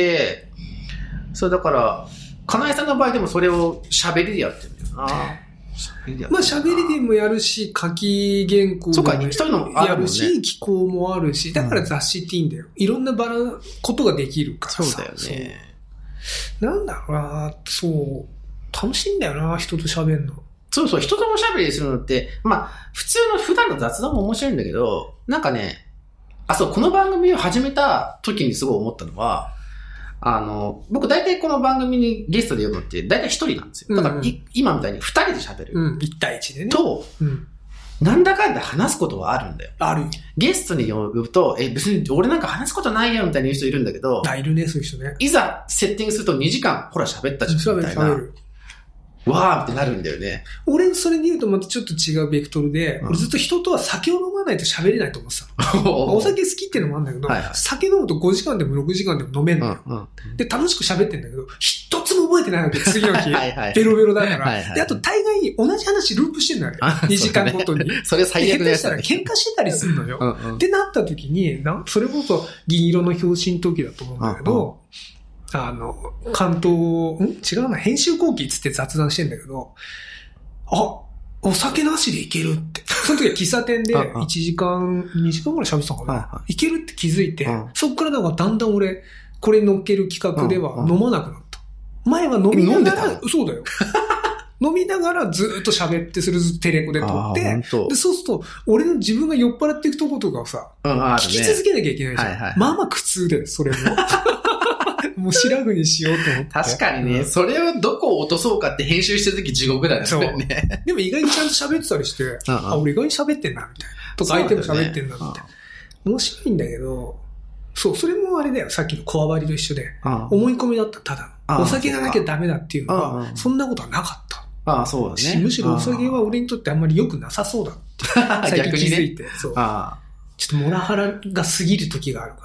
そうだから、金井さんの場合でもそれを喋りでやってるんだよな。 まあ喋りでもやるし、書き原稿もやるし、寄稿もあるし、だから雑誌っていいんだよ。いろんなバランことができるからさ。 そうだよね。 なんだろうな、そう、楽しいんだよな、人と喋るの。 そうそう、人とも喋りするのって、まあ、普通の普段の雑談も面白いんだけど、なんかね、あ、そう、この番組を始めた時にすごい思ったのは、あの、僕大体この番組にゲストで呼ぶのって大体一人なんですよ。だから、うんうん、今みたいに二人で喋る。 うん、一対一でね。 と、うん、なんだかんだ話すことはあるんだよ。 ある。 ゲストに呼ぶと、え、別に俺なんか話すことないよみたいな言う人いるんだけど。 あ、いるね、そういう人ね。 いざセッティングするとにじかん、ほら喋ったじゃん。みたいな。喋る。わーってなるんだよね。 俺、それで言うとまたちょっと違うベクトルで、うん、俺ずっと人とは酒を飲まないと喋れないと思ってたの。お酒好きっていうのもあるんだけど、はいはい、酒飲むとごじかんでもろくじかんでも飲めんのよ。うんうん、で、楽しく喋ってんだけど、一つも覚えてないわけ、次の日。はいはい、ベロベロだから。はいはい、で、あと大概同じ話ループしてんのよ。にじかんごとに。 それ最悪だよ。 下手したら喧嘩してたりするのよ。うんうん、ってなった時にな、それこそ銀色の表紙の時だと思うんだけど、うんうんあの、関東、ん違うな、編集後期つって雑談してんだけど、あ、お酒なしでいけるって。その時は喫茶店でいちじかん、にじかんぐらい喋ってたのかな。いけるって気づいて、そっからなんかだんだん俺、これに乗っける企画では飲まなくなった。前は飲みながら、そうだよ。飲みながらずっと喋って、それずっとテレコで撮って、で、そうすると、俺の自分が酔っ払っていくとことかさ、うんね、聞き続けなきゃいけないじゃん。はいはい、まあまあ苦痛で、それも。もう白くにしようと思って。 確かにね、それをどこを落とそうかって編集してるとき地獄だよね。そう。 でも意外にちゃんと喋ってたりして、あ、俺意外に喋ってんな、みたいな。とか相手も喋ってんな、みたいな。面白いんだけど、そう、それもあれだよ、さっきのこわばりと一緒で。思い込みだった、ただ。お酒がなきゃダメだっていうのは、そんなことはなかった。 ああ、そうだね。 むしろお酒は俺にとってあんまり良くなさそうだって。最近気づいて。ね、そう。あちょっとモラハラが過ぎる時があるから、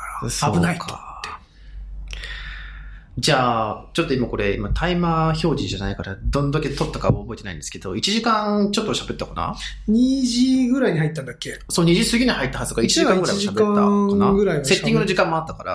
危ないと。 じゃあ、ちょっと今これ、今タイマー表示じゃないから、どんだけ撮ったかは覚えてないんですけど、いちじかんちょっと喋ったかな ? に 時ぐらいに入ったんだっけそう、にじ過ぎに入ったはずか、いちじかんぐらいは喋ったかなぐらいセッティングの時間もあったから。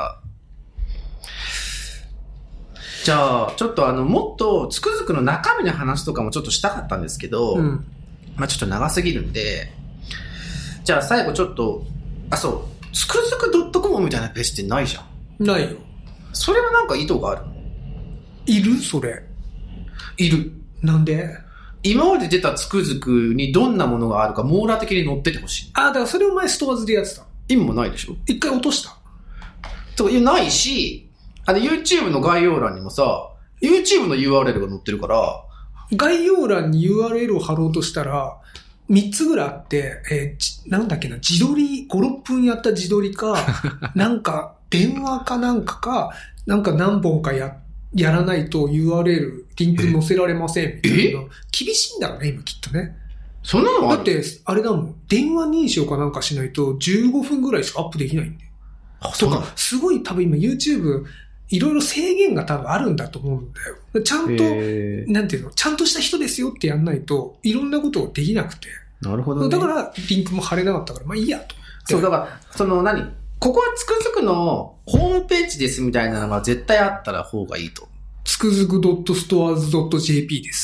じゃあ、ちょっとあの、もっと、つくづくの中身の話とかもちょっとしたかったんですけど、うん、まあちょっと長すぎるんで、じゃあ最後ちょっと、あ、そう、つくづく .com みたいなページってないじゃん。 ないよ。 それはなんか意図がある？ いるそれ。 いる。 なんで？ 今まで出たつくづくにどんなものがあるか網羅的に載っててほしい。 ああ、だからそれを前ストアズでやってた。 今もないでしょ？ 一回落とした。 とか、いや、ないし、あの YouTube の概要欄にもさ、YouTube の ユーアールエル が載ってるから、 概要欄に ユーアールエル を貼ろうとしたら、三つぐらいあって、えー、なんだっけな、自撮り、ご、ろっぷんやった自撮りか、なんか、電話かなんかか、なんか何本かや、やらないと ユーアールエル、リンク載せられませんみたいな。厳しいんだろうね、今きっとね。 そんなのある？ だって、あれだもん。電話認証かなんかしないとじゅうごふんぐらいしかアップできないんだよ。あ、そうか。すごい多分今 YouTube、いろいろ制限が多分あるんだと思うんだよ。ちゃんと、なんていうの、ちゃんとした人ですよってやんないと、いろんなことができなくて。 なるほどね。 だから、リンクも貼れなかったから、まあいいやと。 そう、だから、その何ここはつくづくのホームページですみたいなのが絶対あったら方がいいと。 つくづく .stores.jp です。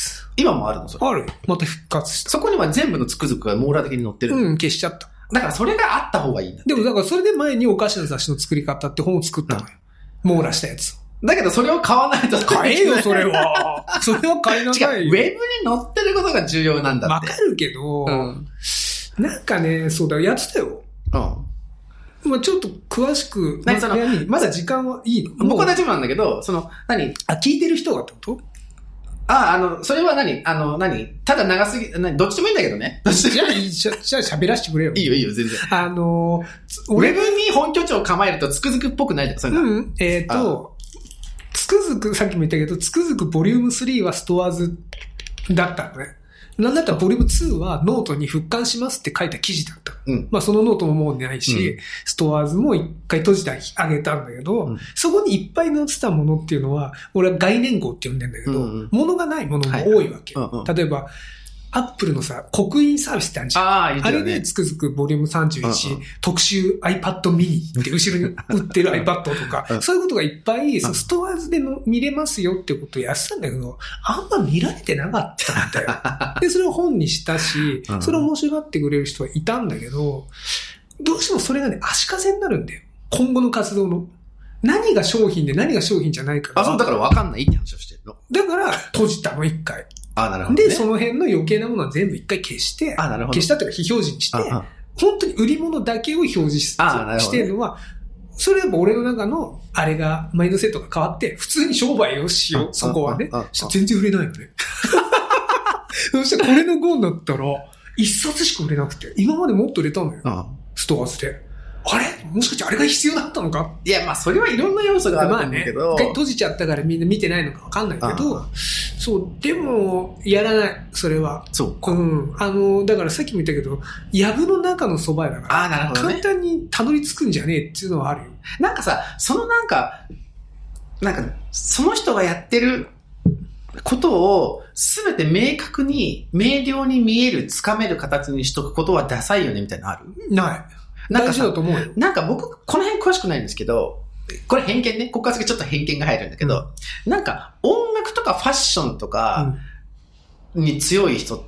今もあるのそれ？ ある。また復活した。 そこには全部のつくづくが網羅的に載ってる。 うん、消しちゃった。 だからそれがあった方がいいんだ。 でもだからそれで前にお菓子の雑誌の作り方って本を作ったのよ。うん、網羅したやつ。 だけどそれを買わないと。 買えよ、それは。それは買いなさいよ。 違う、ウェブに載ってることが重要なんだって。 わかるけど、うん、なんかね、そうだ、やってたよ。うん。まあちょっと詳しく、 何その、 何まだ時間はいいの？ 僕は大丈夫なんだけど、その、何あ、聞いてる人がってこと？ ああ、あの、それは何あの、何ただ長すぎ、何どっちでもいいんだけどね。 じゃあ、じゃあ喋らせてくれよ。 いいよいいよ、全然。 あの、 ウェブに本拠地を構えるとつくづくっぽくないじゃん、それうん。えっ、ー、と、つくづく、さっきも言ったけど、つくづくボリュームスリーはストアーズだったのね。なんだったらボリュームツーはノートに復刊しますって書いた記事だった。うん、まあそのノートももうないし、うん、ストアーズも一回閉じてあげたんだけど、うん、そこにいっぱい載ってたものっていうのは、俺は概念号って呼んでんだけど、うんうん、ものがないものも多いわけ。はいはい、例えば、アップルのさ、刻印サービスってあるじゃん。ああ、いいね。あれでつくづくボリュームさんじゅういち、うんうん、特集 iPad mini って後ろに売ってる iPad とか、うん、そういうことがいっぱい、ストアーズでの見れますよってことをやってたんだけど、あんま見られてなかったんだよ。で、それを本にしたし、それを面白がってくれる人はいたんだけど、どうしてもそれがね、足かせになるんだよ。今後の活動の。何が商品で何が商品じゃないか。 あ、そう、だから分かんないって話をしてるの。 だから、閉じたの、一回。 あ、なるほど、ね。 で、その辺の余計なものは全部一回消して、 あ、なるほど。 消したというか非表示にして、本当に売り物だけを表示し、ね、してるのは、それやっぱ俺の中の、あれが、マインドセットが変わって、普通に商売をしよう、そこはね。全然売れないのね。そしたらこれのゴーになったら、一冊しか売れなくて、今までもっと売れたのよ。ああストアーズで。あれもしかしてあれが必要だったのかいや、まあ、それはいろんな要素があると思うけど。まあね、 一回閉じちゃったからみんな見てないのかわかんないけど、ああそう、でも、やらない、それは。 そうか。 うん。あの、だからさっきも言ったけど、ヤブの中の蕎麦屋だから、 ああ、なるほどね、 簡単にたどり着くんじゃねえっていうのはあるよ。 なんかさ、そのなんか、なんか、その人がやってることを、すべて明確に、明瞭に見える、つかめる形にしとくことはダサいよね、みたいなのある？ ない。なんか大事だと思うよ。 なんか僕、この辺詳しくないんですけど、これ偏見ね。ここから先ちょっと偏見が入るんだけど、うん、なんか音楽とかファッションとかに強い人って、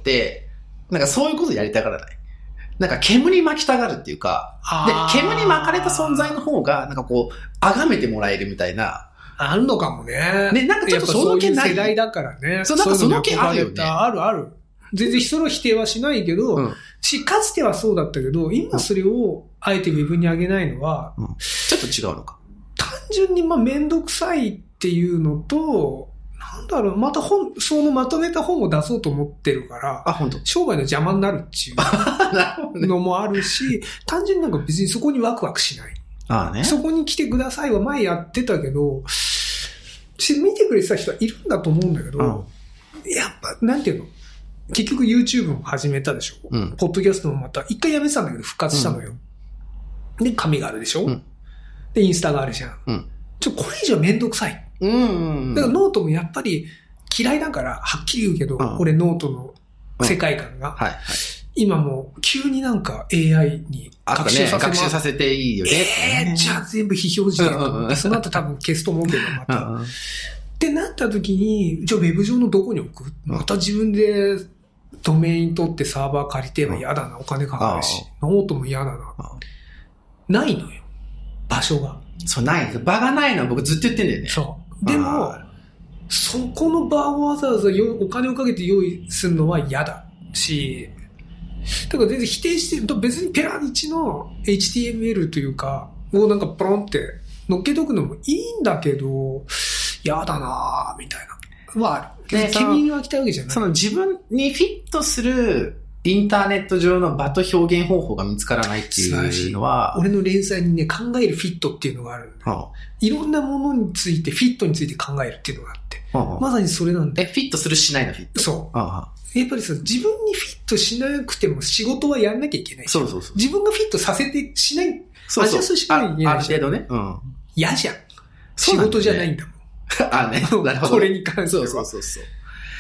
なんかそういうことやりたがらない。なんか煙巻きたがるっていうか、で、煙巻かれた存在の方が、なんかこう、崇めてもらえるみたいな。 あるのかもね。 ね、なんかちょっとその気ない。 世代だからね。 そう、なんかその気あるよね。 あるある。全然それを否定はしないけど、うん、し、かつてはそうだったけど、今それをあえてウェブに上げないのは、 うん、ちょっと違うのか。 単純にまあめんどくさいっていうのと、なんだろう、また本、そのまとめた本を出そうと思ってるから、 あ、本当。 商売の邪魔になるっていうのもあるし、単純になんか別にそこにワクワクしない。 ああね。 そこに来てくださいは前やってたけど、見てくれてた人はいるんだと思うんだけど、うん、やっぱ、なんていうの結局 YouTube も始めたでしょ、うん、ポッドキャストもまた一回やめてたんだけど復活したのよ、うん、で紙があるでしょ、うん、でインスタがあるじゃん、うん、ちょこれ以上めんどくさい、 うんうんうん、 だからノートもやっぱり嫌いだからはっきり言うけど、うん、俺ノートの世界観が、うんはいはい、今もう急になんか エーアイ に学習させ、 ね、学習させていいよね、 えー、じゃあ全部非表示で、うんうん、その後多分消すと思うけどまた、うんうん、ってなった時にじゃあウェブ上のどこに置く、また自分でドメイン取ってサーバー借りては嫌だな、お金かかるし、ノートも嫌だな。ないのよ。場所が。 そう、ない。場がないのは僕ずっと言ってんだよね。 そう。でも、そこの場をわざわざお金をかけて用意するのは嫌だし、だから全然否定してると別にペライチの エイチティーエムエル というか、をなんかポロンって乗っけとくのもいいんだけど、嫌だなぁ、みたいな。は、ね、君には来たわけじゃない。 その自分にフィットするインターネット上の場と表現方法が見つからないっていうのは、 俺の連載にね、考えるフィットっていうのがあるんだよ。はあ、いろんなものについて、フィットについて考えるっていうのがあって、はあ、まさにそれなんだよ。 え、フィットするしないのフィット？ そう。 はあ、 やっぱりさ、自分にフィットしなくても仕事はやんなきゃいけない。 そうそうそう。 自分がフィットさせてしない、そうそうアジャストしなきゃいけない。 ある程度ね。うん。 嫌じゃん。仕事じゃないんだもん。 あね、なるほど。 これに関しては。 そうそうそう。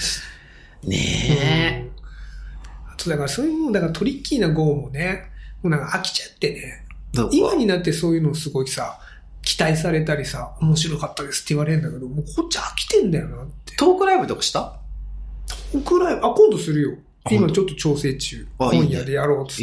ねえ。 あとだからそういうもの、だからトリッキーな号もね、もうなんか飽きちゃってね。今になってそういうのをすごいさ、期待されたりさ、面白かったですって言われるんだけど、もうこっち飽きてんだよなって。 トークライブとかした？ トークライブ、あ、今度するよ。今ちょっと調整中。今夜でやろうっつって。 いいね。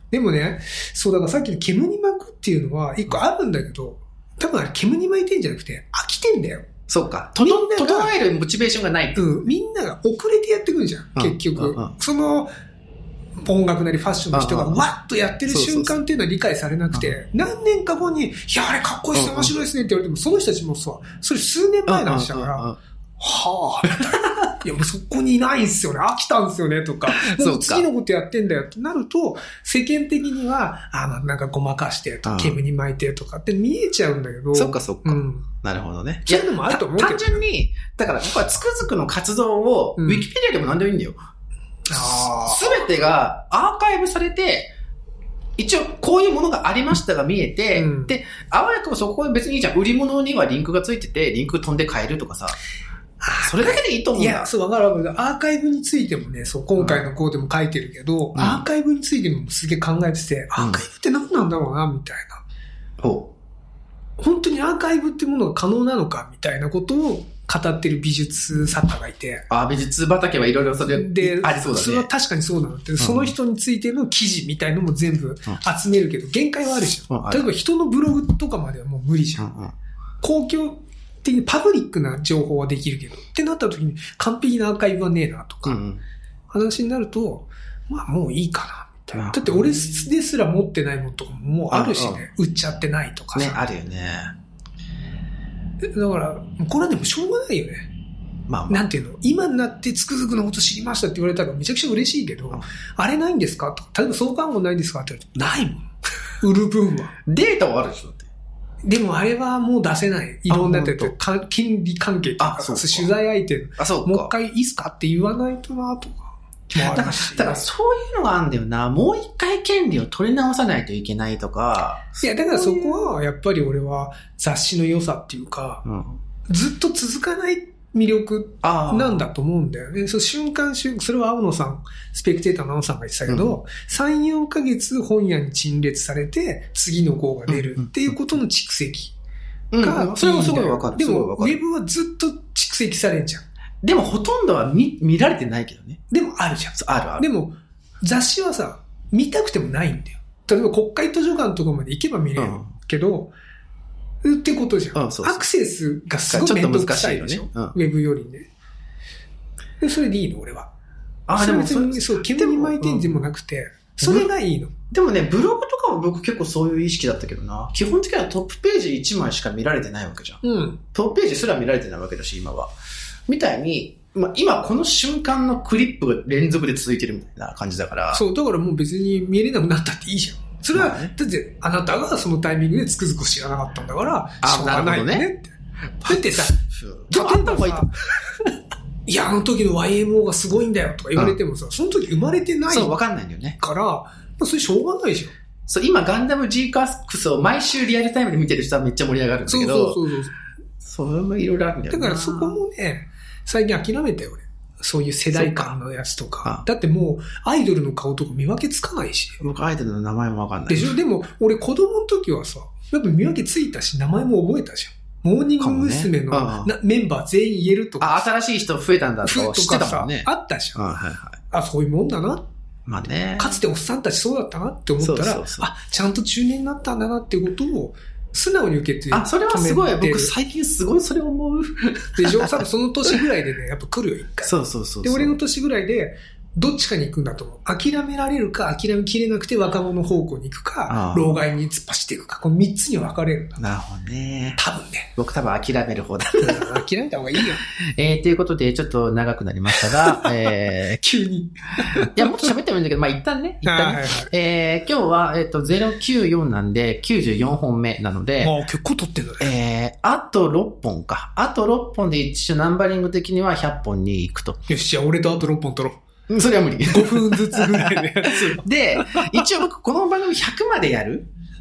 でもね、そうだからさっきの煙に巻くっていうのは一個あるんだけど、多分あれ煙に巻いてんじゃなくて飽きてんだよ。 そうか。とと、整えるモチベーションがない。 うん。みんなが遅れてやってくるじゃん。うん、結局、うんうん。その、音楽なりファッションの人がわっとやってる瞬間っていうのは理解されなくて、何年か後に、いや、あれかっこいいっすね、面白いっすねって言われても、その人たちもさ、それ数年前の話だから、はぁ、いやもうそこにいないんすよね、飽きたんすよねとか、もう次のことやってんだよってなると、世間的には、あの、なんかごまかしてとか、煙に巻いてとかって見えちゃうんだけど。 そっかそっか。うん、なるほどね。 そういうのもあると思うけど、ね。 単純に、だから僕はつくづくの活動を、ウィキペディアでも何でもいいんだよ。すべてがアーカイブされて、一応こういうものがありましたが見えて、うん、で、あわやくそこで別にいいじゃん。売り物にはリンクがついてて、リンク飛んで買えるとかさ。それだけでいいと思うんだ。 いや、そう、わかるわかる。アーカイブについてもね、そう、今回のコーデも書いてるけど、うん、アーカイブについてもすげえ考えてて、アーカイブって何なんだろうな、みたいな。うん、本当にアーカイブってものが可能なのか、みたいなことを語ってる美術作家がいて。 ああ、美術畑はいろいろそれでありそうだね。 それは確かにそうなのって、うん、その人についての記事みたいのも全部集めるけど、限界はあるじゃん。うん、例えば人のブログとかまではもう無理じゃん。うんうん、公共的にパブリックな情報はできるけど、ってなった時に完璧なアーカイブはねえなとか、うんうん、話になると、まあもういいかな。だって俺ですら持ってないものとかももうあるしね、売っちゃってないとかさ。ね、あるよね。 だから、これはでもしょうがないよね。まあ、まあ、なんていうの今になってつくづくのこと知りましたって言われたらめちゃくちゃ嬉しいけど、うん、あれないんですかとか、例えば相関号ないんですかって言われると、ないもん。売る分は。 データはあるでしょって。 でもあれはもう出せない。いろんなって権利関係とか、取材相手あそうかもう一回いいっすかって言わないとなとか。 だから、だからそういうのがあるんだよな。もう一回権利を取り直さないといけないとか。 いや、だからそこはやっぱり俺は雑誌の良さっていうか、うん、ずっと続かない魅力なんだと思うんだよね。その瞬間瞬間、それは青野さん、スペクテーターの青野さんが言ってたけど、うん、さん、よんかげつ本屋に陳列されて、次の号が出るっていうことの蓄積が、 うんうん、それはすごいわかる。 でも、ウェブはずっと蓄積されんじゃん。 でもほとんどは 見, 見られてないけどね。 でもあるじゃん。 あるある。 でも雑誌はさ、見たくてもないんだよ。例えば国会図書館とかまで行けば見れるけど、うん、ってことじゃん。うん、そうそうアクセスがすごい面倒くさいでしょ。ねうん、ウェブよりね。でそれでいいの俺は。ああ、でも別にそう、煙に巻いてんでもなくて、うん、それがいいの。 でもね、ブログとかも僕結構そういう意識だったけどな。基本的にはトップページいちまいしか見られてないわけじゃん。うん。トップページすら見られてないわけだし、今は。みたいに、まあ、今この瞬間のクリップが連続で続いてるみたいな感じだから。 そう、だからもう別に見れなくなったっていいじゃん。それは、まあね、だってあなたがそのタイミングでつくづく知らなかったんだから、しょうがないよねって。だってさ、例えばさ、いや、あの時の ワイエムオー がすごいんだよとか言われてもさ、うん、その時生まれてない。 そう、わかんないんだよね。 から、まあ、それしょうがないじゃん。 そう、今ガンダム G カックスを毎週リアルタイムで見てる人はめっちゃ盛り上がるんだけど。そうそうそうそう。それもいろいろあるんだよね。 だからそこもね、最近諦めたよ、俺。そういう世代間のやつとか。だってもう、アイドルの顔とか見分けつかないし。 僕アイドルの名前もわかんない。 でしょ？でも、俺子供の時はさ、やっぱ見分けついたし、名前も覚えたじゃん。モーニング娘。の、ね、なメンバー全員言えるとか。 あ、新しい人増えたんだとか知ってたもんね。 あったじゃん。 あ、はいはい。 あ、そういうもんだな。 まあね。 かつておっさんたちそうだったなって思ったら、そうそうそうあ、ちゃんと中年になったんだなってことを、素直に受けて。 あ、それはすごい。僕最近すごいそれ思う。 でしょ？多分その年ぐらいでね、やっぱ来るよ、一回。 そうそうそうそう。 で、俺の年ぐらいで、どっちかに行くんだと思う。諦められるか、諦めきれなくて若者方向に行くか、老害に突っ走っていくか、この三つに分かれるんだ。 なるほどね。 多分ね。 僕多分諦める方だ。 諦めた方がいいよ。 えー、ということで、ちょっと長くなりましたが、えー、 急に。 いや、もっと喋ってもいいんだけど、まあ、一旦ね、一旦ね。はいはい、えー、今日は、えっと、ゼロきゅうよんなんで、きゅうじゅうよんほんめなので、 ああ、結構撮ってるね。えー、あとろっぽんか。あとろっぽんで一応ナンバリング的にはひゃっぽんに行くと。 よし、じゃあ俺とあとろっぽん撮ろう。 それは無理。 ごふんずつぐらいでやつ。 で、一応僕この番組ひゃくまでやる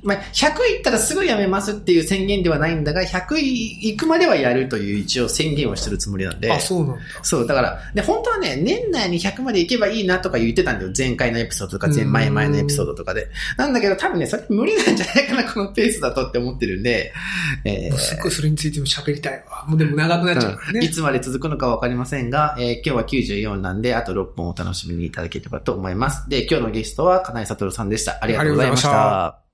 まあ、ひゃくいったらすぐやめますっていう宣言ではないんだが、ひゃくいくまではやるという一応宣言をしてるつもりなんで。 あ、そうなんだ。 そう、だから、で、本当はね、年内にひゃくまでいけばいいなとか言ってたんだよ。前回のエピソードとか、前前々のエピソードとかで。なんだけど、多分ね、それ無理なんじゃないかな、このペースだとって思ってるんで。 えー、すっごいそれについても喋りたいわ。もうでも長くなっちゃうからね、 うん。いつまで続くのかわかりませんが、えー、今日はきゅうじゅうよんなんで、あとろっぽんお楽しみにいただければと思います。で、今日のゲストは、金井悟さんでした。ありがとうございました。